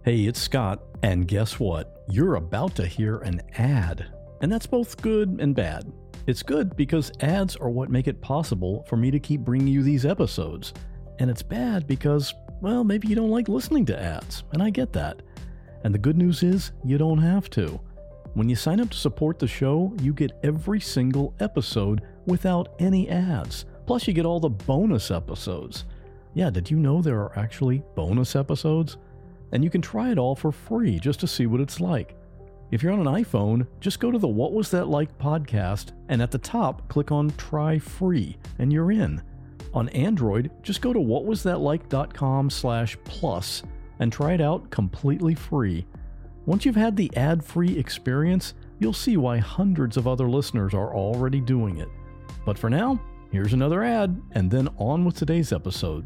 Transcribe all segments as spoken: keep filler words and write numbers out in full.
Hey, it's Scott, and guess what? You're about to hear an ad. And that's both good and bad. It's good because ads are what make it possible for me to keep bringing you these episodes. And it's bad because, well, maybe you don't like listening to ads, and I get that. And the good news is, you don't have to. When you sign up to support the show, you get every single episode without any ads. Plus, you get all the bonus episodes. Yeah, did you know there are actually bonus episodes? And you can try it all for free just to see what it's like. If you're on an iPhone, just go to the What Was That Like podcast, and at the top, click on Try Free, and you're in. On Android, just go to whatwasthatlike.com slash plus and try it out completely free. Once you've had the ad-free experience, you'll see why hundreds of other listeners are already doing it. But for now, here's another ad, and then on with today's episode.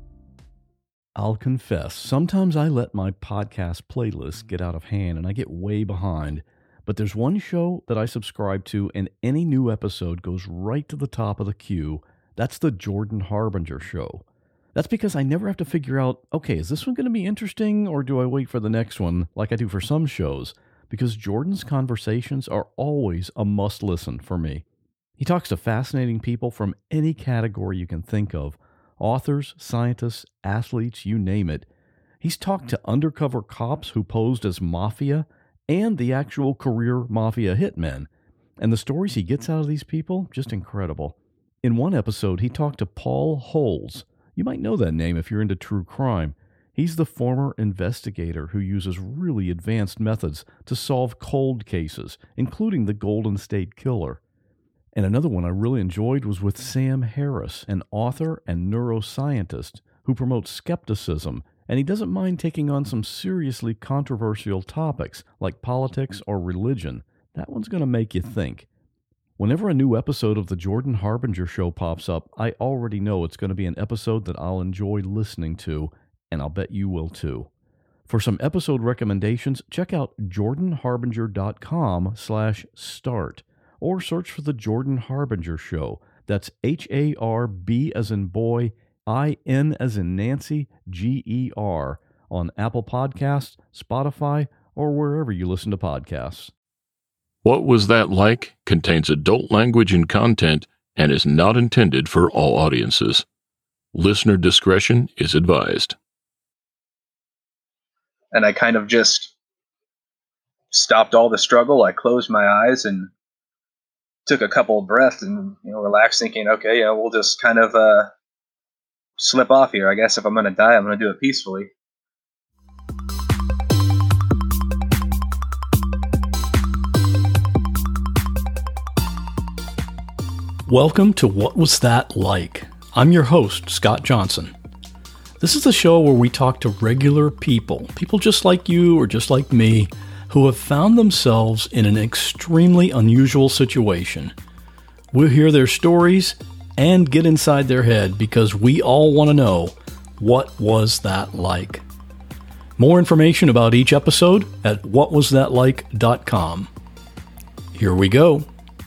I'll confess, sometimes I let my podcast playlist get out of hand and I get way behind. But there's one show that I subscribe to and any new episode goes right to the top of the queue. That's the Jordan Harbinger Show. That's because I never have to figure out, okay, is this one going to be interesting or do I wait for the next one like I do for some shows? Because Jordan's conversations are always a must listen for me. He talks to fascinating people from any category you can think of. Authors, scientists, athletes, you name it. He's talked to undercover cops who posed as mafia and the actual career mafia hitmen. And the stories he gets out of these people, just incredible. In one episode, he talked to Paul Holes. You might know that name if you're into true crime. He's the former investigator who uses really advanced methods to solve cold cases, including the Golden State Killer. And another one I really enjoyed was with Sam Harris, an author and neuroscientist who promotes skepticism, and he doesn't mind taking on some seriously controversial topics like politics or religion. That one's going to make you think. Whenever a new episode of the Jordan Harbinger Show pops up, I already know it's going to be an episode that I'll enjoy listening to, and I'll bet you will too. For some episode recommendations, check out jordanharbinger.com slash start. Or search for The Jordan Harbinger Show. That's H A R B as in boy, I N as in Nancy, G E R on Apple Podcasts, Spotify, or wherever you listen to podcasts. What Was That Like? Contains adult language and content and is not intended for all audiences. Listener discretion is advised. And I kind of just stopped all the struggle. I closed my eyes and took a couple of breaths and, you know, relaxed, thinking, okay, yeah, we'll just kind of uh, slip off here. I guess if I'm going to die, I'm going to do it peacefully. Welcome to What Was That Like? I'm your host, Scott Johnson. This is the show where we talk to regular people, people just like you or just like me, who have found themselves in an extremely unusual situation. We'll hear their stories and get inside their head because we all want to know, what was that like? More information about each episode at what was that like dot com. Here we go.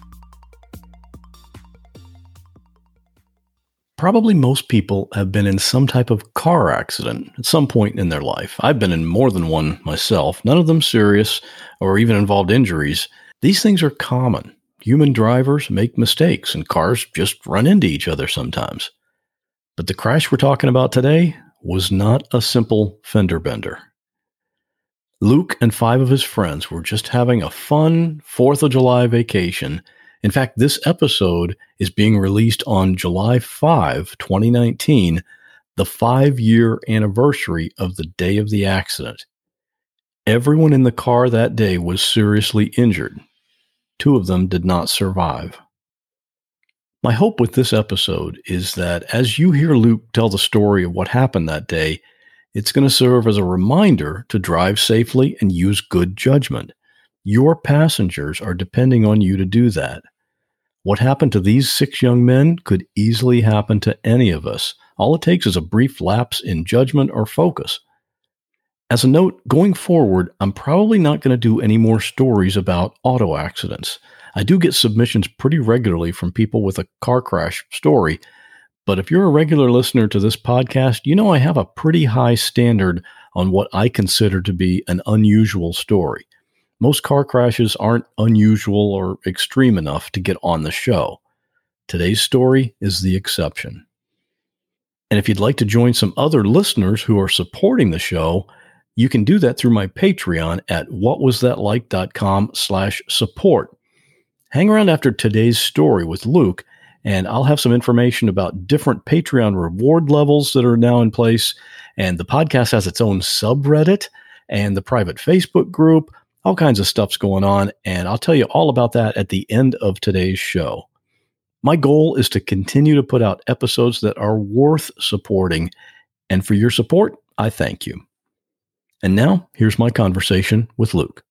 Probably most people have been in some type of car accident at some point in their life. I've been in more than one myself, none of them serious or even involved injuries. These things are common. Human drivers make mistakes and cars just run into each other sometimes. But the crash we're talking about today was not a simple fender bender. Luke and five of his friends were just having a fun fourth of July vacation. In fact, this episode is being released on July fifth, twenty nineteen, the five-year anniversary of the day of the accident. Everyone in the car that day was seriously injured. Two of them did not survive. My hope with this episode is that as you hear Luke tell the story of what happened that day, it's going to serve as a reminder to drive safely and use good judgment. Your passengers are depending on you to do that. What happened to these six young men could easily happen to any of us. All it takes is a brief lapse in judgment or focus. As a note, going forward, I'm probably not going to do any more stories about auto accidents. I do get submissions pretty regularly from people with a car crash story, but if you're a regular listener to this podcast, you know I have a pretty high standard on what I consider to be an unusual story. Most car crashes aren't unusual or extreme enough to get on the show. Today's story is the exception. And if you'd like to join some other listeners who are supporting the show, you can do that through my Patreon at whatwasthatlike.com slash support. Hang around after today's story with Luke, and I'll have some information about different Patreon reward levels that are now in place. And the podcast has its own subreddit and the private Facebook group. All kinds of stuff's going on, and I'll tell you all about that at the end of today's show. My goal is to continue to put out episodes that are worth supporting, and for your support, I thank you. And now, here's my conversation with Luke.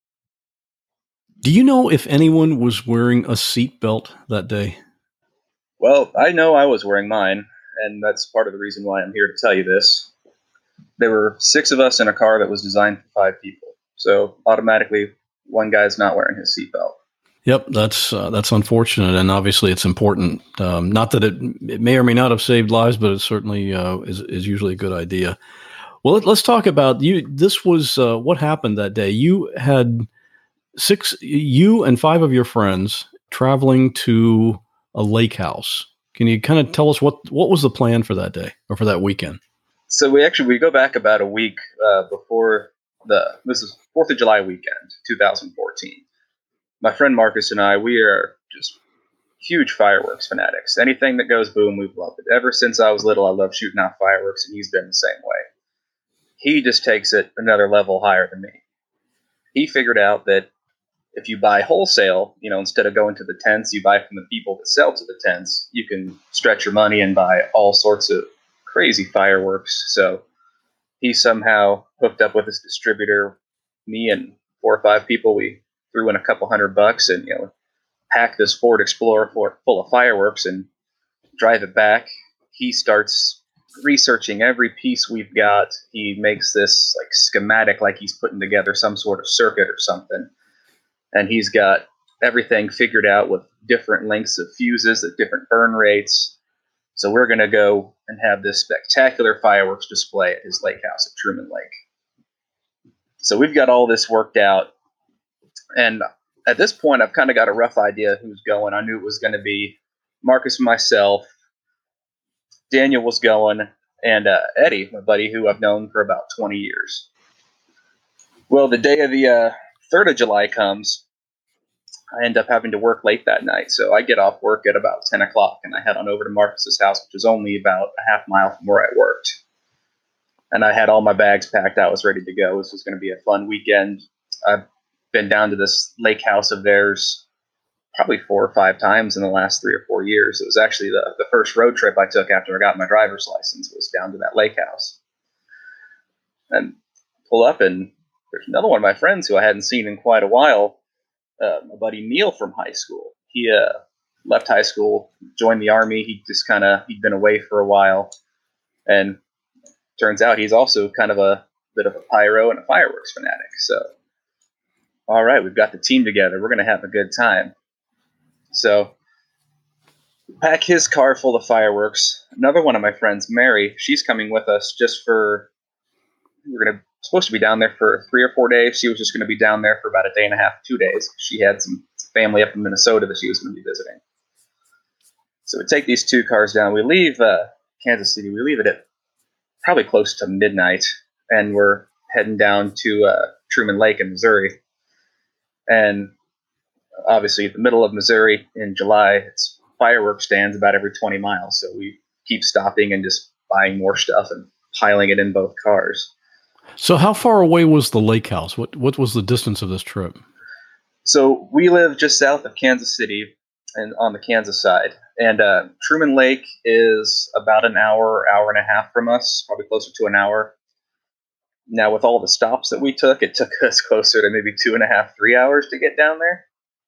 Do you know if anyone was wearing a seatbelt that day? Well, I know I was wearing mine, and that's part of the reason why I'm here to tell you this. There were six of us in a car that was designed for five people, so automatically one guy's not wearing his seatbelt. Yep, that's uh, that's unfortunate, and obviously it's important. Um, not that it, it may or may not have saved lives, but it certainly uh, is, is usually a good idea. Well, let, let's talk about you. This was uh, what happened that day. You had six, you and five of your friends traveling to a lake house. Can you kind of tell us what, what was the plan for that day or for that weekend? So we actually, we go back about a week uh, before the, this is fourth of July weekend, two thousand fourteen. My friend Marcus and I, we are just huge fireworks fanatics. Anything that goes boom, we've loved it. Ever since I was little, I love shooting out fireworks, and he's been the same way. He just takes it another level higher than me. He figured out that if you buy wholesale, you know, instead of going to the tents, you buy from the people that sell to the tents, you can stretch your money and buy all sorts of crazy fireworks. So he somehow hooked up with his distributor. Me and four or five people, we threw in a couple hundred bucks and, you know, pack this Ford Explorer full of fireworks and drive it back. He starts researching every piece we've got. He makes this like schematic, like he's putting together some sort of circuit or something. And he's got everything figured out with different lengths of fuses at different burn rates. So we're going to go and have this spectacular fireworks display at his lake house at Truman Lake. So we've got all this worked out. And at this point, I've kind of got a rough idea who's going. I knew it was going to be Marcus and myself. Daniel was going, and uh, Eddie, my buddy, who I've known for about twenty years. Well, the day of the uh, third of July comes. I end up having to work late that night, so I get off work at about ten o'clock, and I head on over to Marcus's house, which is only about a half mile from where I worked. And I had all my bags packed. I was ready to go. This was going to be a fun weekend. I've been down to this lake house of theirs probably four or five times in the last three or four years. It was actually the, the first road trip I took after I got my driver's license was down to that lake house. And pull up, and there's another one of my friends who I hadn't seen in quite a while, uh, my buddy Neil from high school. He uh, left high school, joined the Army. He just kind of, he'd been away for a while. And turns out he's also kind of a bit of a pyro and a fireworks fanatic. So, all right, we've got the team together. We're going to have a good time. So, pack his car full of fireworks. Another one of my friends, Mary, she's coming with us just for, we're going to, supposed to be down there for three or four days. She was just going to be down there for about a day and a half, two days. She had some family up in Minnesota that she was going to be visiting. So we take these two cars down. We leave uh, Kansas City. We leave it at probably close to midnight, and we're heading down to uh, Truman Lake in Missouri. And obviously, the middle of Missouri in July, it's fireworks stands about every twenty miles. So we keep stopping and just buying more stuff and piling it in both cars. So how far away was the lake house? What what was the distance of this trip? So we live just south of Kansas City and on the Kansas side. And uh, Truman Lake is about an hour, hour and a half from us, probably closer to an hour. Now, with all the stops that we took, it took us closer to maybe two and a half, three hours to get down there.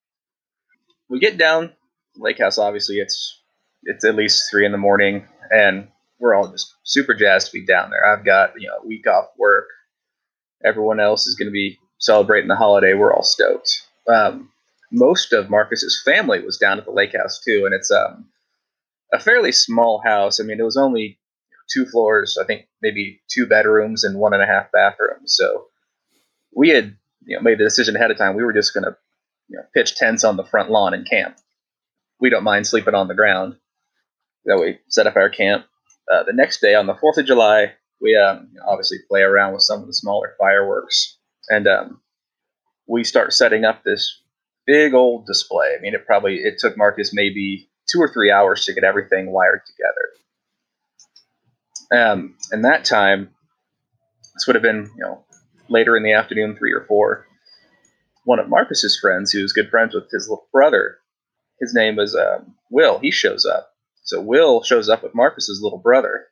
We get down, lake house, obviously, it's it's at least three in the morning, and we're all just super jazzed to be down there. I've got, you know, a week off work. Everyone else is going to be celebrating the holiday. We're all stoked. Um, most of Marcus's family was down at the lake house too, and it's um, a fairly small house. I mean, it was only two floors, I think maybe two bedrooms and one and a half bathrooms. So we had, you know, made the decision ahead of time. We were just going to, you know, pitch tents on the front lawn and camp. We don't mind sleeping on the ground. So we set up our camp. Uh, the next day on the fourth of July, we um, you know, obviously play around with some of the smaller fireworks. And um, we start setting up this big old display. I mean, it probably, it took Marcus maybe two or three hours to get everything wired together. Um, and that time, this would have been, you know, later in the afternoon, three or four. One of Marcus's friends, who was good friends with his little brother, his name was um, Will. He shows up. So Will shows up with Marcus's little brother,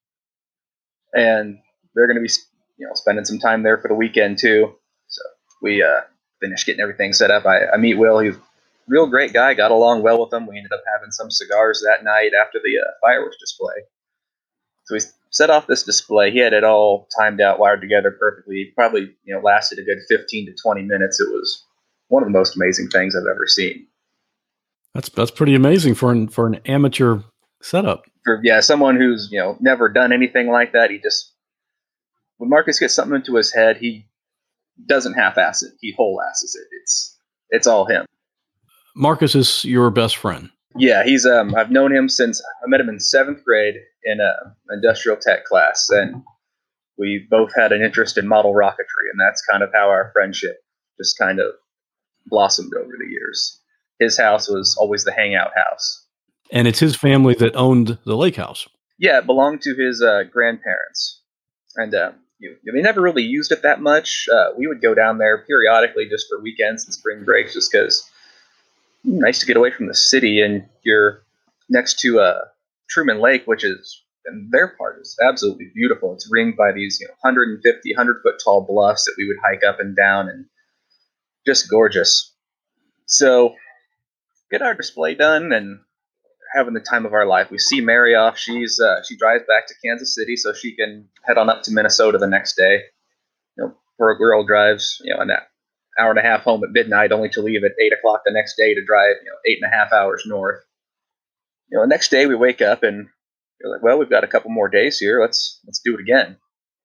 and they're going to be, you know, spending some time there for the weekend too. So we uh, finished getting everything set up. I, I meet Will. He's a real great guy. Got along well with him. We ended up having some cigars that night after the uh, fireworks display. So we set off this display. He had it all timed out, wired together perfectly. It probably, you know, lasted a good fifteen to twenty minutes. It was one of the most amazing things I've ever seen. That's that's pretty amazing for an for an amateur setup. For yeah, someone who's, you know, never done anything like that, he just, when Marcus gets something into his head, he doesn't half-ass it. He whole-asses it. It's it's all him. Marcus is your best friend. Yeah, he's um I've known him since I met him in seventh grade in a industrial tech class, and we both had an interest in model rocketry, and that's kind of how our friendship just kind of blossomed over the years. His house was always the hangout house. And it's his family that owned the lake house. Yeah, it belonged to his uh, grandparents. And uh, you, they never really used it that much. Uh, we would go down there periodically just for weekends and spring breaks just because nice to get away from the city. And you're next to uh, Truman Lake, which is, and their part is absolutely beautiful. It's ringed by these, you know, one hundred fifty, one hundred foot tall bluffs that we would hike up and down, and just gorgeous. So get our display done and having the time of our life. We see Mary off. She's uh, she drives back to Kansas City so she can head on up to Minnesota the next day. You know, poor girl drives, you know, an hour and a half home at midnight, only to leave at eight o'clock the next day to drive, you know, eight and a half hours north. You know, the next day we wake up and you're like, well, we've got a couple more days here. Let's let's do it again.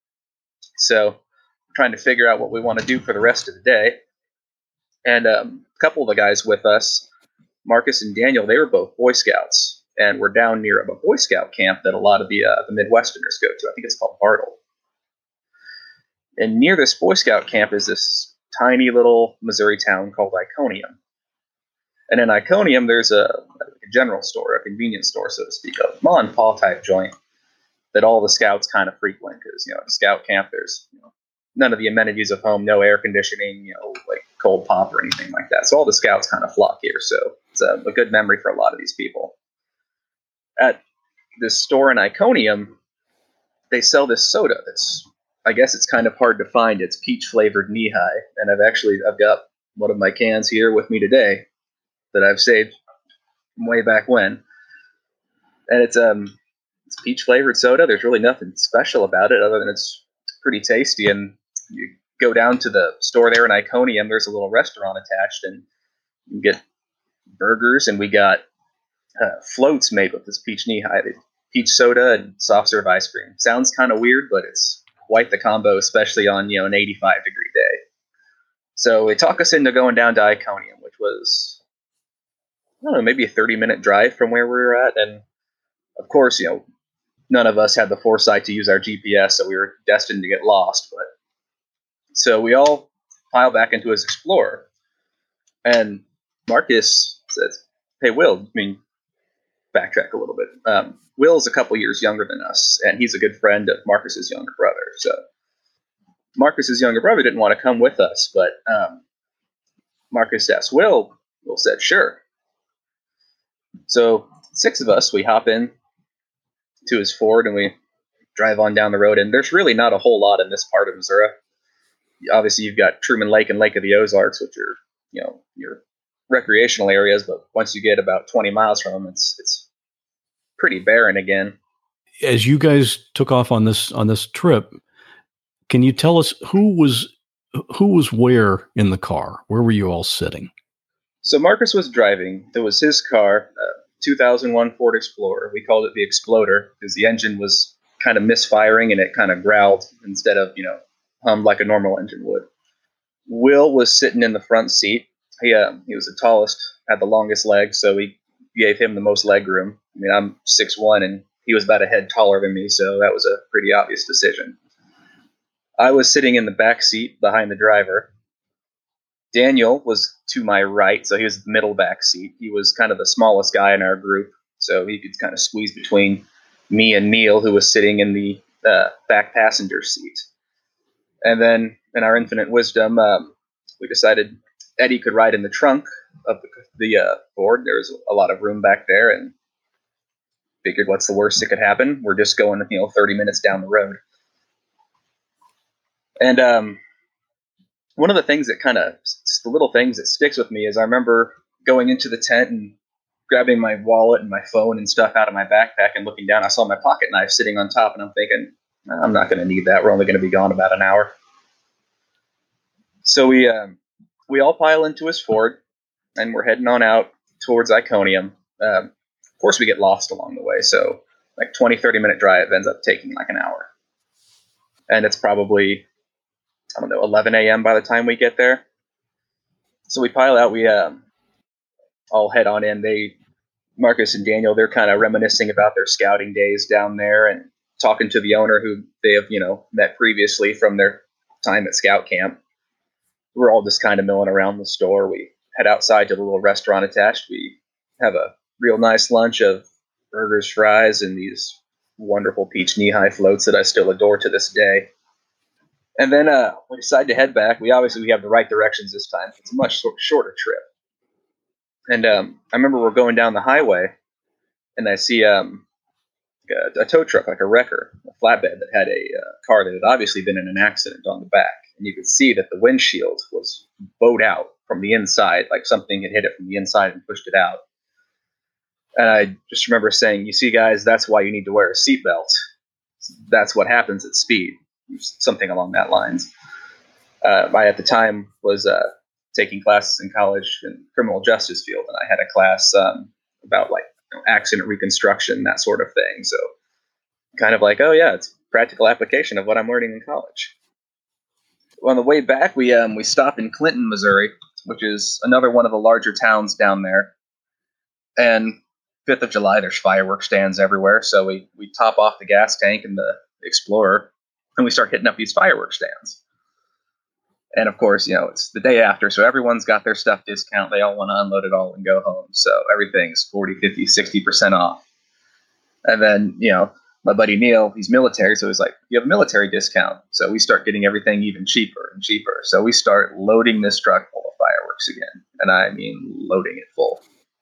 So we're trying to figure out what we want to do for the rest of the day. And um, a couple of the guys with us, Marcus and Daniel, they were both Boy Scouts, and we're down near a Boy Scout camp that a lot of the uh, the Midwesterners go to. I think it's called Bartle. And near this Boy Scout camp is this tiny little Missouri town called Iconium. And in Iconium, there's a, a general store, a convenience store, so to speak, a ma and pa type joint that all the Scouts kind of frequent because, you know, at a Scout camp, there's, you know, none of the amenities of home, no air conditioning, you know, like cold pop or anything like that. So all the Scouts kind of flock here. So it's a, a good memory for a lot of these people. At this store in Iconium, they sell this soda that's, I guess it's kind of hard to find. It's peach flavored knee-high. And I've actually, I've got one of my cans here with me today that I've saved from way back when. And it's, um, it's peach flavored soda. There's really nothing special about it other than it's pretty tasty. And you go down to the store there in Iconium, there's a little restaurant attached, and you get burgers, and we got uh, floats made with this peach knee-high, peach soda and soft serve ice cream. Sounds kind of weird, but it's quite the combo, especially on, you know, an eighty-five degree day. So they talk us into going down to Iconium, which was, I don't know, maybe a thirty minute drive from where we were at. And of course, you know, none of us had the foresight to use our G P S, so we were destined to get lost. But so we all pile back into his Explorer, and Marcus says, "Hey, Will, I mean, backtrack a little bit. Um, Will's a couple years younger than us, and he's a good friend of Marcus's younger brother. So Marcus's younger brother didn't want to come with us, but um, Marcus asked Will. Will said, sure. So six of us, we hop in to his Ford, and we drive on down the road. And there's really not a whole lot in this part of Missouri. Obviously, you've got Truman Lake and Lake of the Ozarks, which are, you know, your recreational areas. But once you get about twenty miles from them, it's it's pretty barren again. As you guys took off on this on this trip, can you tell us who was who was where in the car? Where were you all sitting? So Marcus was driving. It was his car, uh, two thousand one Ford Explorer. We called it the Exploder because the engine was kind of misfiring, and it kind of growled instead of, you know, hummed like a normal engine would. Will was sitting in the front seat. He, uh, he was the tallest, had the longest legs, so we gave him the most leg room. I mean, I'm six one, and he was about a head taller than me, so that was a pretty obvious decision. I was sitting in the back seat behind the driver. Daniel was to my right, so he was the middle back seat. He was kind of the smallest guy in our group, so he could kind of squeeze between me and Neil, who was sitting in the uh, back passenger seat. And then, in our infinite wisdom, um, we decided Eddie could ride in the trunk of the, the uh, Ford. There was a lot of room back there, and figured, what's the worst that could happen? We're just going, you know, thirty minutes down the road. And um, one of the things that kind of, the little things that sticks with me is I remember going into the tent and grabbing my wallet and my phone and stuff out of my backpack and looking down. I saw my pocket knife sitting on top, and I'm thinking, I'm not going to need that. We're only going to be gone about an hour. So we um, we all pile into his Ford, and we're heading on out towards Iconium. Um, of course, we get lost along the way, so like twenty, thirty minute drive ends up taking like an hour. And it's probably, I don't know, eleven a.m. by the time we get there. So we pile out, we um, all head on in. They, Marcus and Daniel, they're kind of reminiscing about their scouting days down there and talking to the owner who they have, you know, met previously from their time at scout camp. We're all just kind of milling around the store. We head outside to the little restaurant attached. We have a real nice lunch of burgers, fries, and these wonderful peach knee-high floats that I still adore to this day. And then uh, we decide to head back. We obviously we have the right directions this time. It's a much shorter trip. And um, I remember we're going down the highway, and I see um, a, a tow truck, like a wrecker, a flatbed that had a uh, car that had obviously been in an accident on the back. And you could see that the windshield was bowed out from the inside, like something had hit it from the inside and pushed it out. And I just remember saying, you see, guys, that's why you need to wear a seatbelt. That's what happens at speed. Something along that lines. Uh, I, at the time, was uh, taking classes in college in criminal justice field, and I had a class um, about like you know, accident reconstruction, that sort of thing. So kind of like, oh yeah, it's practical application of what I'm learning in college. Well, on the way back, we um, we stop in Clinton, Missouri, which is another one of the larger towns down there. And fifth of July, there's fireworks stands everywhere. So we, we top off the gas tank in the Explorer, and we start hitting up these fireworks stands. And of course, you know, it's the day after, so everyone's got their stuff discount. They all want to unload it all and go home. So everything's forty, fifty, sixty percent off. And then, you know, my buddy Neil, he's military, so he's like, you have a military discount. So we start getting everything even cheaper and cheaper. So we start loading this truck full of fireworks again. And I mean, loading it full.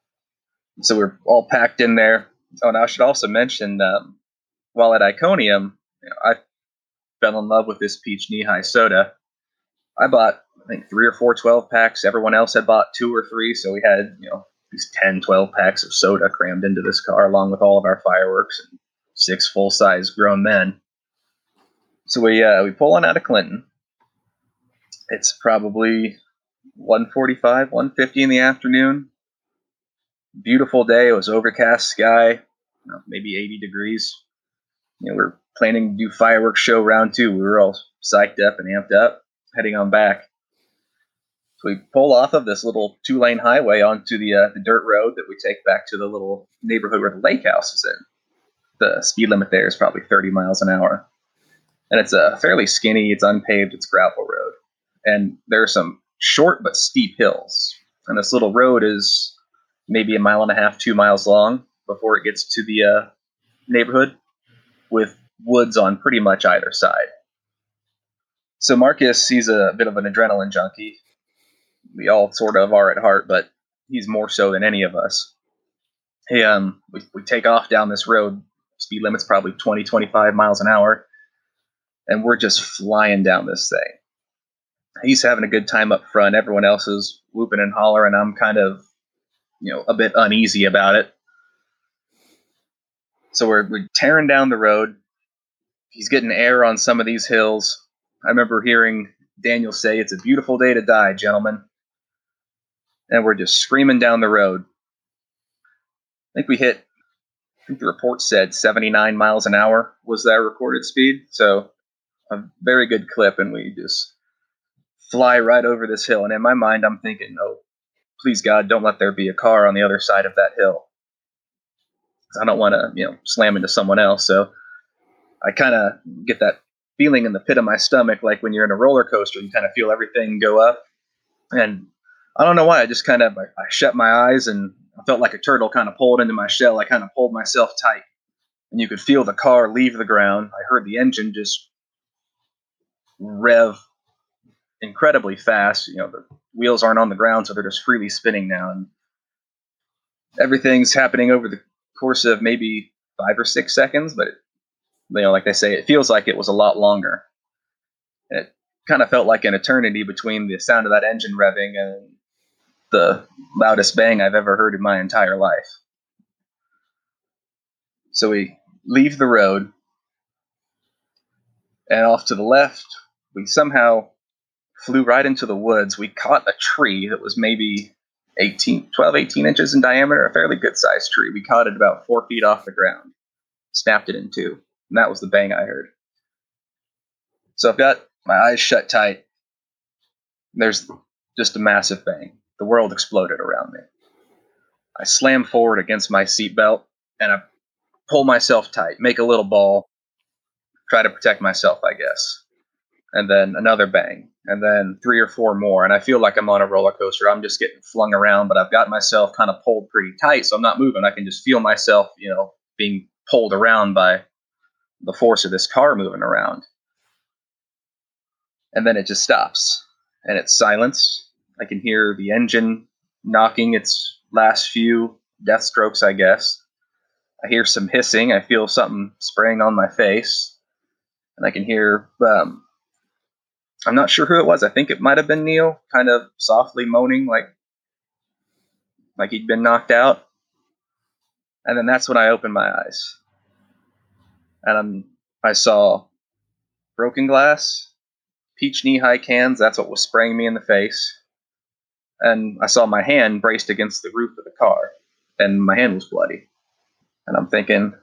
So we're all packed in there. Oh, and I should also mention, um, while at Iconium, you know, I fell in love with this peach knee-high soda. I bought, I think, three or four twelve packs. Everyone else had bought two or three, so we had, you know, these ten, twelve packs of soda crammed into this car, along with all of our fireworks and six full-size grown men. So we uh, we pull on out of Clinton. It's probably one forty-five, one fifty in the afternoon. Beautiful day. It was overcast sky, you know, maybe eighty degrees. You know, we're planning to do fireworks show round two. We were all psyched up and amped up, heading on back. So we pull off of this little two-lane highway onto the uh, the dirt road that we take back to the little neighborhood where the lake house is in. The speed limit there is probably thirty miles an hour. And it's a uh, fairly skinny, it's unpaved, it's gravel road. And there are some short but steep hills. And this little road is maybe a mile and a half, two miles long before it gets to the uh, neighborhood, with woods on pretty much either side. So Marcus, he's a bit of an adrenaline junkie. We all sort of are at heart, but he's more so than any of us. Hey, um, we, we take off down this road. Speed limit's probably twenty, twenty-five miles an hour. And we're just flying down this thing. He's having a good time up front. Everyone else is whooping and hollering. I'm kind of, you know, a bit uneasy about it. So we're, we're tearing down the road. He's getting air on some of these hills. I remember hearing Daniel say, "It's a beautiful day to die, gentlemen." And we're just screaming down the road. I think we hit I think the report said seventy-nine miles an hour was their recorded speed. So a very good clip, and we just fly right over this hill. And in my mind, I'm thinking, oh, please God, don't let there be a car on the other side of that hill. I don't want to, you know, slam into someone else. So I kind of get that feeling in the pit of my stomach, like when you're in a roller coaster, you kind of feel everything go up. And I don't know why, I just kind of, I, I shut my eyes and I felt like a turtle kind of pulled into my shell. I kind of pulled myself tight, and you could feel the car leave the ground. I heard the engine just rev incredibly fast. You know, the wheels aren't on the ground, so they're just freely spinning now. And everything's happening over the course of maybe five or six seconds, but it, you know, like they say, it feels like it was a lot longer. It kind of felt like an eternity between the sound of that engine revving and the loudest bang I've ever heard in my entire life. So we leave the road, and off to the left, we somehow flew right into the woods. We caught a tree that was maybe eighteen, twelve, eighteen inches in diameter, a fairly good sized tree. We caught it about four feet off the ground, snapped it in two, and that was the bang I heard. So I've got my eyes shut tight. There's just a massive bang. The world exploded around me. I slam forward against my seatbelt, and I pull myself tight, make a little ball, try to protect myself, I guess. And then another bang, and then three or four more, and I feel like I'm on a roller coaster. I'm just getting flung around, but I've got myself kind of pulled pretty tight, so I'm not moving. I can just feel myself, you know, being pulled around by the force of this car moving around. And then it just stops, and it's silence. I can hear the engine knocking its last few death strokes, I guess. I hear some hissing. I feel something spraying on my face. And I can hear, um, I'm not sure who it was. I think it might have been Neil, kind of softly moaning like, like he'd been knocked out. And then that's when I opened my eyes. And I'm, I saw broken glass, peach knee-high cans. That's what was spraying me in the face. And I saw my hand braced against the roof of the car, and my hand was bloody. And I'm thinking,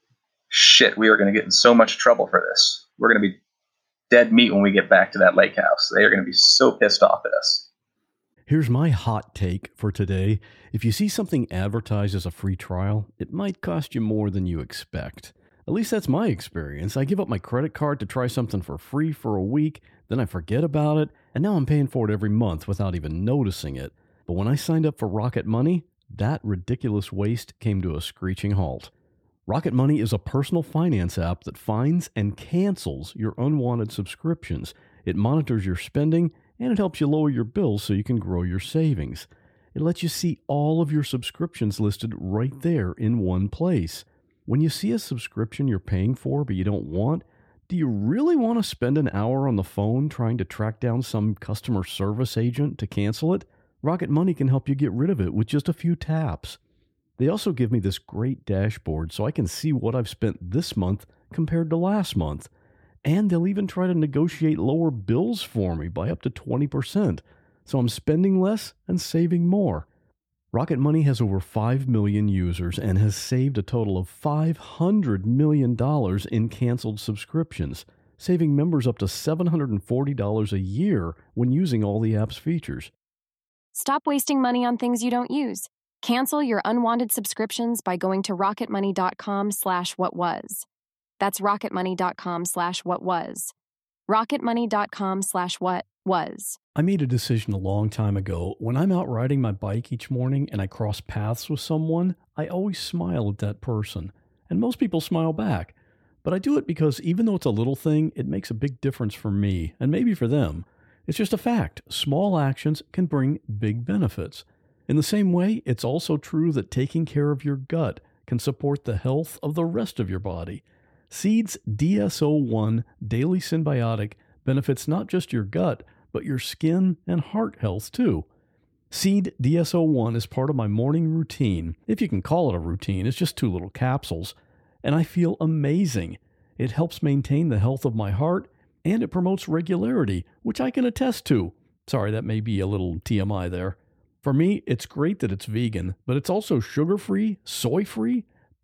shit, we are going to get in so much trouble for this. We're going to be dead meat when we get back to that lake house. They are going to be so pissed off at us. Here's my hot take for today. If you see something advertised as a free trial, it might cost you more than you expect. At least that's my experience. I give up my credit card to try something for free for a week, then I forget about it, and now I'm paying for it every month without even noticing it. But when I signed up for Rocket Money, that ridiculous waste came to a screeching halt. Rocket Money is a personal finance app that finds and cancels your unwanted subscriptions. It monitors your spending, and it helps you lower your bills so you can grow your savings. It lets you see all of your subscriptions listed right there in one place. When you see a subscription you're paying for but you don't want, do you really want to spend an hour on the phone trying to track down some customer service agent to cancel it? Rocket Money can help you get rid of it with just a few taps. They also give me this great dashboard so I can see what I've spent this month compared to last month. And they'll even try to negotiate lower bills for me by up to twenty percent. So I'm spending less and saving more. Rocket Money has over five million users and has saved a total of five hundred million dollars in canceled subscriptions, saving members up to seven hundred forty dollars a year when using all the app's features. Stop wasting money on things you don't use. Cancel your unwanted subscriptions by going to rocketmoney.com slash what was. That's rocketmoney.com slash what was. rocketmoney.com slash what was. I made a decision a long time ago. When I'm out riding my bike each morning and I cross paths with someone, I always smile at that person. And most people smile back. But I do it because even though it's a little thing, it makes a big difference for me, and maybe for them. It's just a fact. Small actions can bring big benefits. In the same way, it's also true that taking care of your gut can support the health of the rest of your body. Seed's D S O one Daily Symbiotic benefits not just your gut, but your skin and heart health too. Seed D S O one is part of my morning routine. If you can call it a routine, it's just two little capsules. And I feel amazing. It helps maintain the health of my heart, and it promotes regularity, which I can attest to. Sorry, that may be a little T M I there. For me, it's great that it's vegan, but it's also sugar-free, soy-free,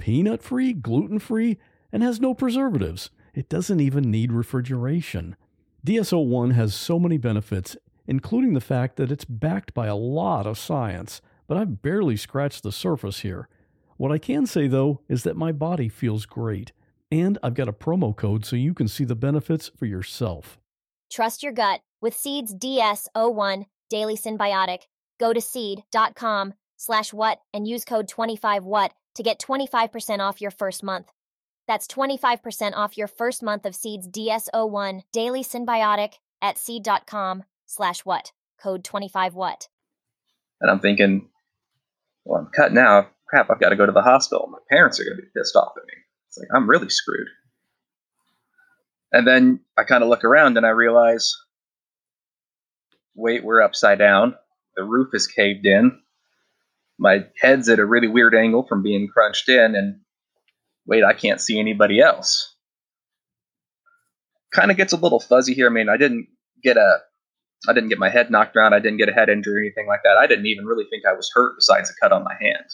peanut-free, gluten-free, and has no preservatives. It doesn't even need refrigeration. D S O one has so many benefits, including the fact that it's backed by a lot of science, but I've barely scratched the surface here. What I can say, though, is that my body feels great, and I've got a promo code so you can see the benefits for yourself. Trust your gut with Seed's D S O one Daily Symbiotic. Go to seed.com slash what and use code twenty-five what to get twenty-five percent off your first month. That's twenty-five percent off your first month of Seed's D S O one Daily Symbiotic at seed.com slash what. Code twenty-five what. And I'm thinking, well, I'm cut now. Crap, I've got to go to the hospital. My parents are going to be pissed off at me. It's like, I'm really screwed. And then I kind of look around and I realize, wait, we're upside down. The roof is caved in. My head's at a really weird angle from being crunched in. And wait, I can't see anybody else. Kind of gets a little fuzzy here. I mean, I didn't get a, I didn't get my head knocked around. I didn't get a head injury or anything like that. I didn't even really think I was hurt besides a cut on my hand.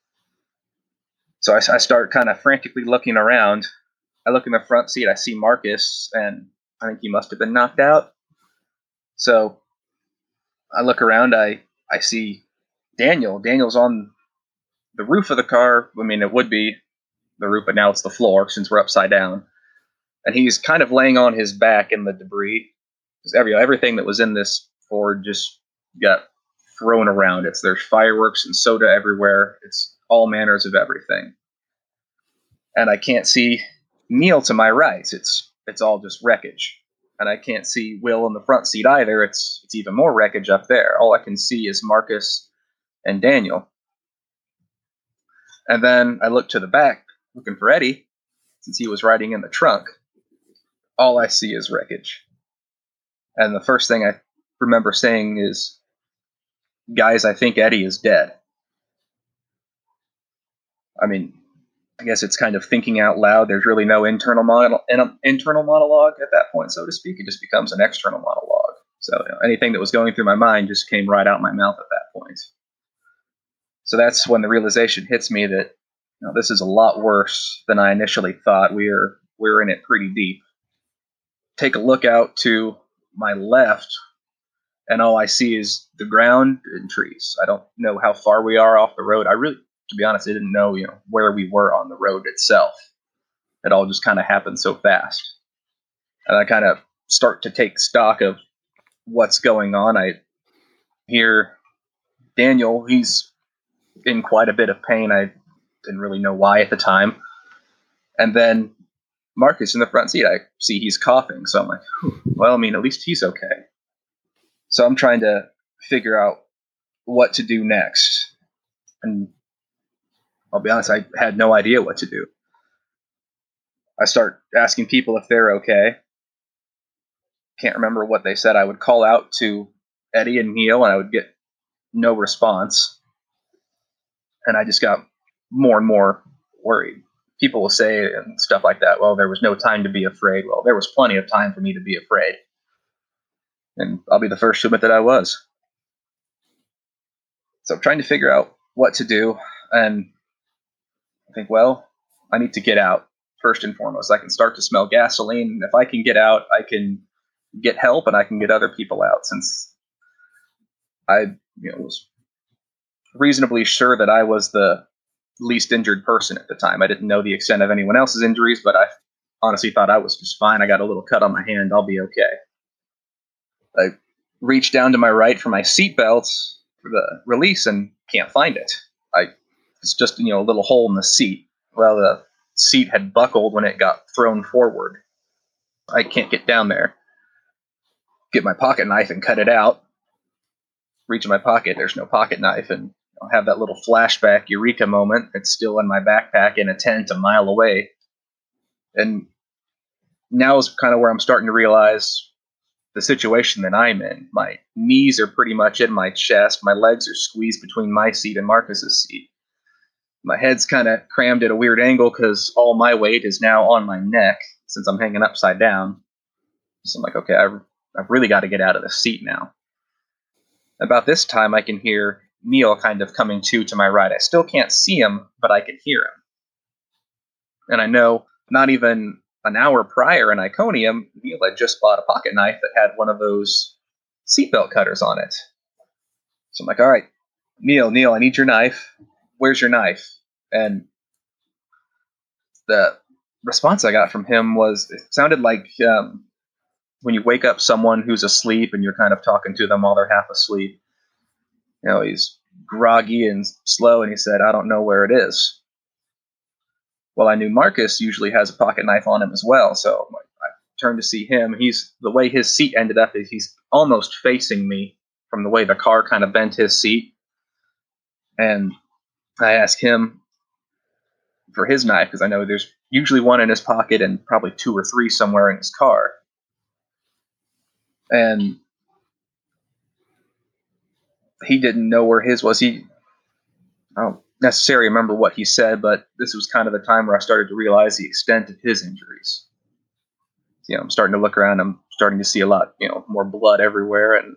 So I, I start kind of frantically looking around. I look in the front seat. I see Marcus, and I think he must have been knocked out. So I look around. I, I see Daniel. Daniel's on the roof of the car. I mean, it would be the roof, but now it's the floor since we're upside down. And he's kind of laying on his back in the debris. Because every, everything that was in this Ford just got thrown around. It's There's fireworks and soda everywhere. It's all manners of everything. And I can't see Neil to my right. It's it's all just wreckage. And I can't see Will in the front seat either. It's it's even more wreckage up there. All I can see is Marcus and Daniel. And then I look to the back, looking for Eddie, since he was riding in the trunk. All I see is wreckage. And the first thing I remember saying is, guys, I think Eddie is dead. I mean, I guess it's kind of thinking out loud. There's really no internal mono- internal monologue at that point, so to speak. It just becomes an external monologue. So you know, anything that was going through my mind just came right out my mouth at that point. So that's when the realization hits me that you know, this is a lot worse than I initially thought. We're we're in it pretty deep. Take a look out to my left, and all I see is the ground and trees. I don't know how far we are off the road. I really, to be honest, I didn't know, you know, where we were on the road itself. It all just kind of happened so fast. And I kind of start to take stock of what's going on. I hear Daniel, he's in quite a bit of pain. I didn't really know why at the time. And then Marcus in the front seat, I see he's coughing. So I'm like, well, I mean, at least he's okay. So I'm trying to figure out what to do next. And I'll be honest, I had no idea what to do. I start asking people if they're okay. Can't remember what they said. I would call out to Eddie and Neil, and I would get no response. And I just got more and more worried. People will say and stuff like that, well, there was no time to be afraid. Well, there was plenty of time for me to be afraid. And I'll be the first to admit that I was. So I'm trying to figure out what to do. And I think, well, I need to get out first and foremost. I can start to smell gasoline. If I can get out, I can get help and I can get other people out, since I you know, was reasonably sure that I was the least injured person at the time. I didn't know the extent of anyone else's injuries, but I honestly thought I was just fine. I got a little cut on my hand. I'll be okay. I reach down to my right for my seatbelt for the release and can't find it. I It's just, you know, a little hole in the seat. Well, the seat had buckled when it got thrown forward. I can't get down there. Get my pocket knife and cut it out. Reach in my pocket, there's no pocket knife, and I'll have that little flashback eureka moment. It's still in my backpack in a tent a mile away. And now is kind of where I'm starting to realize the situation that I'm in. My knees are pretty much in my chest. My legs are squeezed between my seat and Marcus's seat. My head's kind of crammed at a weird angle because all my weight is now on my neck since I'm hanging upside down. So I'm like, okay, I've, I've really got to get out of the seat now. About this time, I can hear Neil kind of coming to to my right. I still can't see him, but I can hear him. And I know not even an hour prior in Iconium, Neil had just bought a pocket knife that had one of those seatbelt cutters on it. So I'm like, all right, Neil, Neil, I need your knife. Where's your knife? And the response I got from him was, it sounded like um, when you wake up someone who's asleep and you're kind of talking to them while they're half asleep. You know, he's groggy and slow, and he said, I don't know where it is. Well, I knew Marcus usually has a pocket knife on him as well, so I turned to see him. He's the way his seat ended up is he's almost facing me from the way the car kind of bent his seat. And I asked him for his knife because I know there's usually one in his pocket and probably two or three somewhere in his car. And he didn't know where his was. He, I don't necessarily remember what he said, but this was kind of the time where I started to realize the extent of his injuries. You know, I'm starting to look around. I'm starting to see a lot, you know, more blood everywhere. And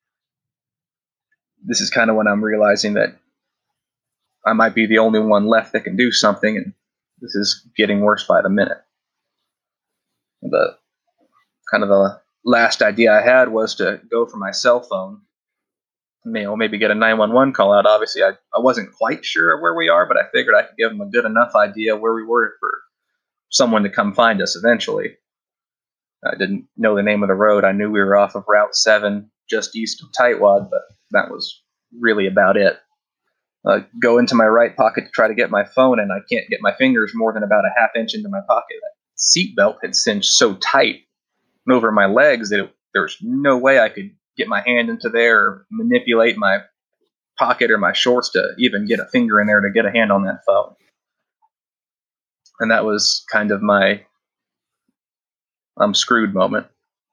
this is kind of when I'm realizing that I might be the only one left that can do something. And this is getting worse by the minute. The kind of the last idea I had was to go for my cell phone. You know, maybe get a nine one one call out. Obviously, I, I wasn't quite sure where we are, but I figured I could give them a good enough idea where we were for someone to come find us eventually. I didn't know the name of the road. I knew we were off of Route seven, just east of Tightwad, but that was really about it. Uh, go into my right pocket to try to get my phone, and I can't get my fingers more than about a half inch into my pocket. That seatbelt had cinched so tight over my legs that it, there was no way I could get my hand into there or manipulate my pocket or my shorts to even get a finger in there to get a hand on that phone. And that was kind of my I'm screwed moment.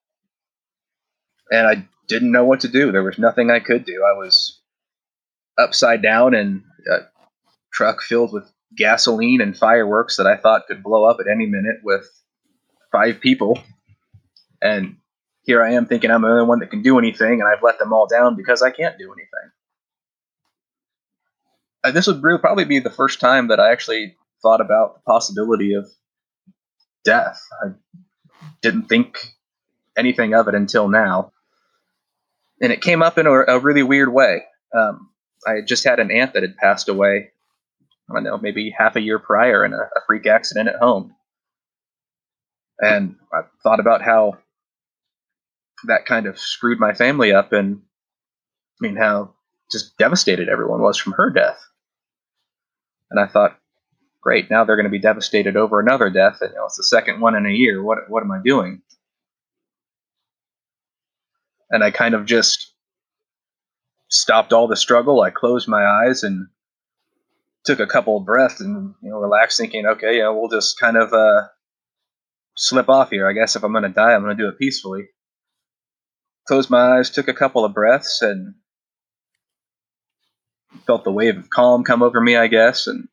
And I didn't know what to do. There was nothing I could do. I was upside down in a truck filled with gasoline and fireworks that I thought could blow up at any minute with five people. And here I am thinking I'm the only one that can do anything, and I've let them all down because I can't do anything. Uh, this would really probably be the first time that I actually thought about the possibility of death. I didn't think anything of it until now. And it came up in a, a really weird way. Um, I had just had an aunt that had passed away, I don't know, maybe half a year prior in a, a freak accident at home. And I thought about how that kind of screwed my family up, and I mean, how just devastated everyone was from her death. And I thought, great, now they're going to be devastated over another death. And, you know, it's the second one in a year. What, what am I doing? And I kind of just stopped all the struggle. I closed my eyes and took a couple of breaths and, you know, relaxed, thinking, okay, yeah, we'll just kind of uh, slip off here. I guess if I'm going to die, I'm going to do it peacefully. Closed my eyes, took a couple of breaths, and felt the wave of calm come over me, I guess. And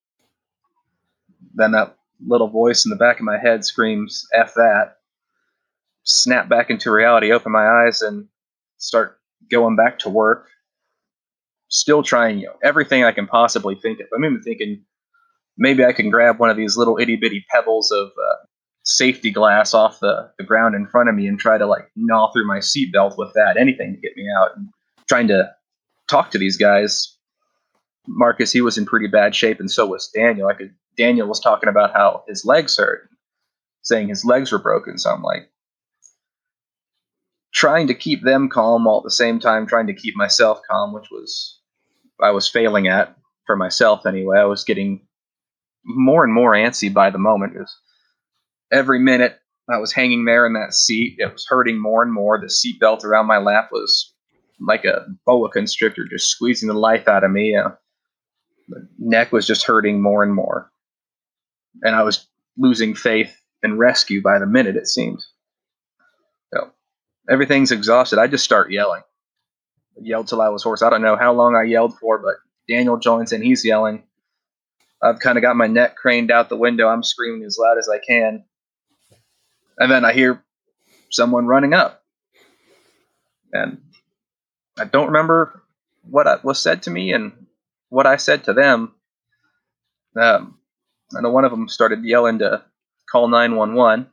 then that little voice in the back of my head screams, F that. Snap back into reality, open my eyes, and start going back to work. Still trying, you know, everything I can possibly think of. I'm even thinking maybe I can grab one of these little itty bitty pebbles of uh, safety glass off the, the ground in front of me and try to like gnaw through my seatbelt with that, anything to get me out. And trying to talk to these guys. Marcus, he was in pretty bad shape, and so was Daniel. I could, Daniel was talking about how his legs hurt, saying his legs were broken. So I'm like, trying to keep them calm while at the same time trying to keep myself calm, which was I was failing at for myself anyway. I was getting more and more antsy by the moment. Because every minute I was hanging there in that seat, it was hurting more and more. The seatbelt around my lap was like a boa constrictor, just squeezing the life out of me. Uh, the neck was just hurting more and more. And I was losing faith in rescue by the minute, it seemed. So everything's exhausted. I just start yelling. I yelled till I was hoarse. I don't know how long I yelled for, but Daniel joins in. He's yelling. I've kind of got my neck craned out the window. I'm screaming as loud as I can. And then I hear someone running up. And I don't remember what was said to me and what I said to them. Um, And one of them started yelling to call nine one one.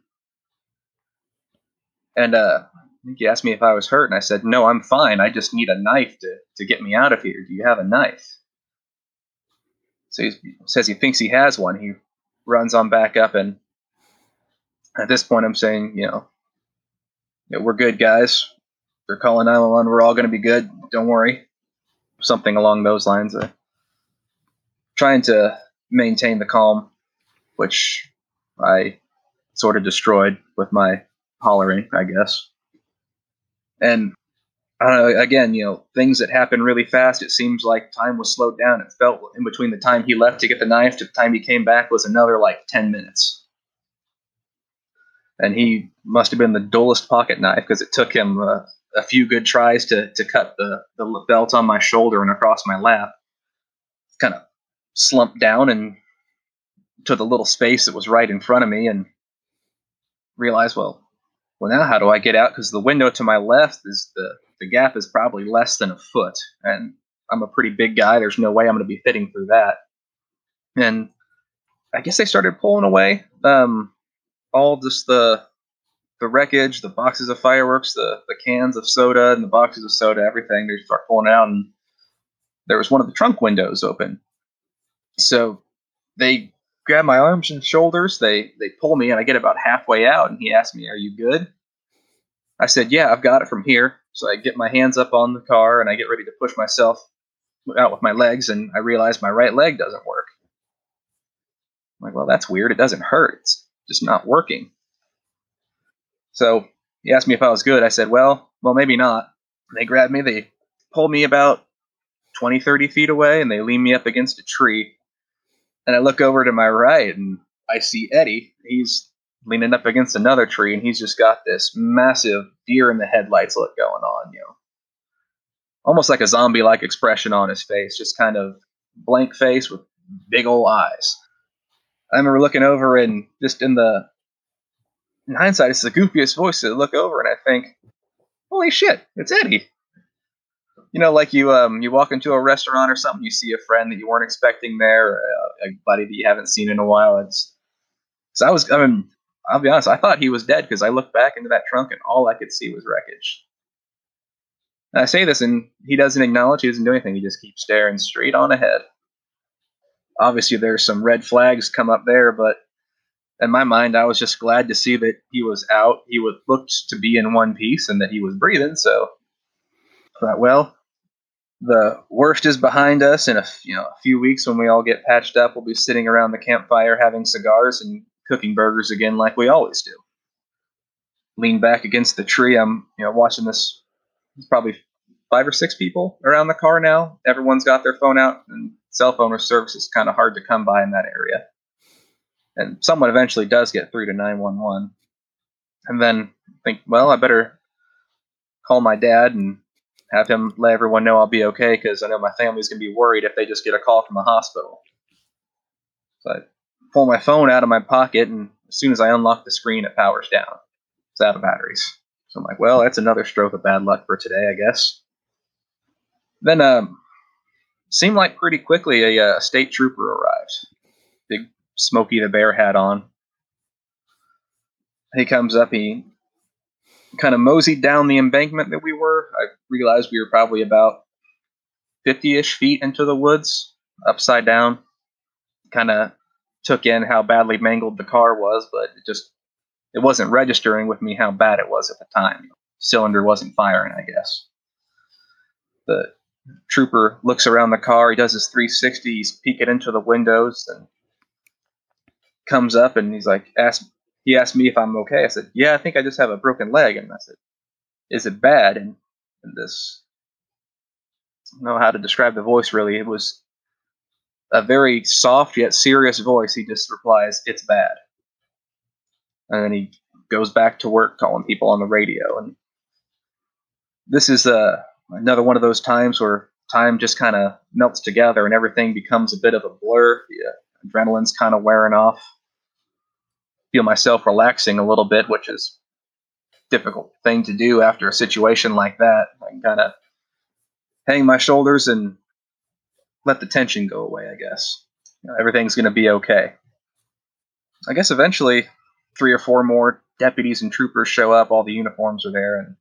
And uh, I think he asked me if I was hurt, and I said, no, I'm fine. I just need a knife to, to get me out of here. Do you have a knife? So he says he thinks he has one. He runs on back up, and at this point I'm saying, you know, yeah, we're good, guys. They're calling nine one one. We're all going to be good. Don't worry. Something along those lines. Uh, trying to maintain the calm, which I sort of destroyed with my hollering, I guess. And I don't know, again, you know, things that happen really fast. It seems like time was slowed down. It felt in between the time he left to get the knife to the time he came back was another like ten minutes. And he must have been the dullest pocket knife because it took him uh, a few good tries to to cut the, the belt on my shoulder and across my lap. Kind of slumped down and to the little space that was right in front of me and realized, well, well, now how do I get out? Because the window to my left is the, the gap is probably less than a foot. And I'm a pretty big guy. There's no way I'm going to be fitting through that. And I guess they started pulling away. Um, all just the the wreckage, the boxes of fireworks, the, the cans of soda and the boxes of soda, everything. They start pulling out, and there was one of the trunk windows open. So they grab my arms and shoulders, they they pull me, and I get about halfway out, and he asked me, are you good? I said, yeah, I've got it from here. So I get my hands up on the car, and I get ready to push myself out with my legs, and I realize my right leg doesn't work. I'm like, well, that's weird. It doesn't hurt. It's just not working. So he asked me if I was good. I said, well, well, maybe not. And they grabbed me. They pulled me about twenty, thirty feet away, and they lean me up against a tree. And I look over to my right, and I see Eddie. He's leaning up against another tree, and he's just got this massive deer in the headlights look going on, you know. Almost like a zombie-like expression on his face, just kind of blank face with big old eyes. I remember looking over, and just in the in hindsight, it's the goofiest voice to look over, and I think, holy shit, it's Eddie. You know, like you um you walk into a restaurant or something, you see a friend that you weren't expecting there, or a, a buddy that you haven't seen in a while. It's so I was, I mean, I'll be honest, I thought he was dead because I looked back into that trunk and all I could see was wreckage. And I say this, and he doesn't acknowledge, he doesn't do anything. He just keeps staring straight on ahead. Obviously, there's some red flags come up there, but in my mind, I was just glad to see that he was out. He would looked to be in one piece and that he was breathing. So I thought, well, the worst is behind us. In a, you know, a few weeks, when we all get patched up, we'll be sitting around the campfire having cigars and cooking burgers again like we always do. Lean back against the tree. I'm, you know, watching this. There's probably five or six people around the car now. Everyone's got their phone out, and cell phone service is kind of hard to come by in that area. And someone eventually does get through to nine one one. And then think, well, I better call my dad and have him let everyone know I'll be okay, because I know my family's going to be worried if they just get a call from a hospital. So I pull my phone out of my pocket, and as soon as I unlock the screen, it powers down. It's out of batteries. So I'm like, well, that's another stroke of bad luck for today, I guess. Then, um, seemed like pretty quickly a, a state trooper arrived. Big Smokey the Bear hat on. He comes up, he kind of moseyed down the embankment that we were. I realized we were probably about fifty-ish feet into the woods, upside down. Kind of took in how badly mangled the car was, but it just, it wasn't registering with me how bad it was at the time. Cylinder wasn't firing, I guess. The trooper looks around the car, he does his three sixty, he's peeking into the windows, and comes up and he's like, ask, he asked me if I'm okay. I said, yeah, I think I just have a broken leg. And I said, is it bad? And, and this, I don't know how to describe the voice really. It was a very soft yet serious voice. He just replies, it's bad. And then he goes back to work calling people on the radio. And this is uh, another one of those times where time just kind of melts together and everything becomes a bit of a blur. The uh, adrenaline's kind of wearing off. Feel myself relaxing a little bit, which is a difficult thing to do after a situation like that. I can kind of hang my shoulders and let the tension go away, I guess. You know, everything's going to be okay. I guess eventually three or four more deputies and troopers show up. All the uniforms are there, and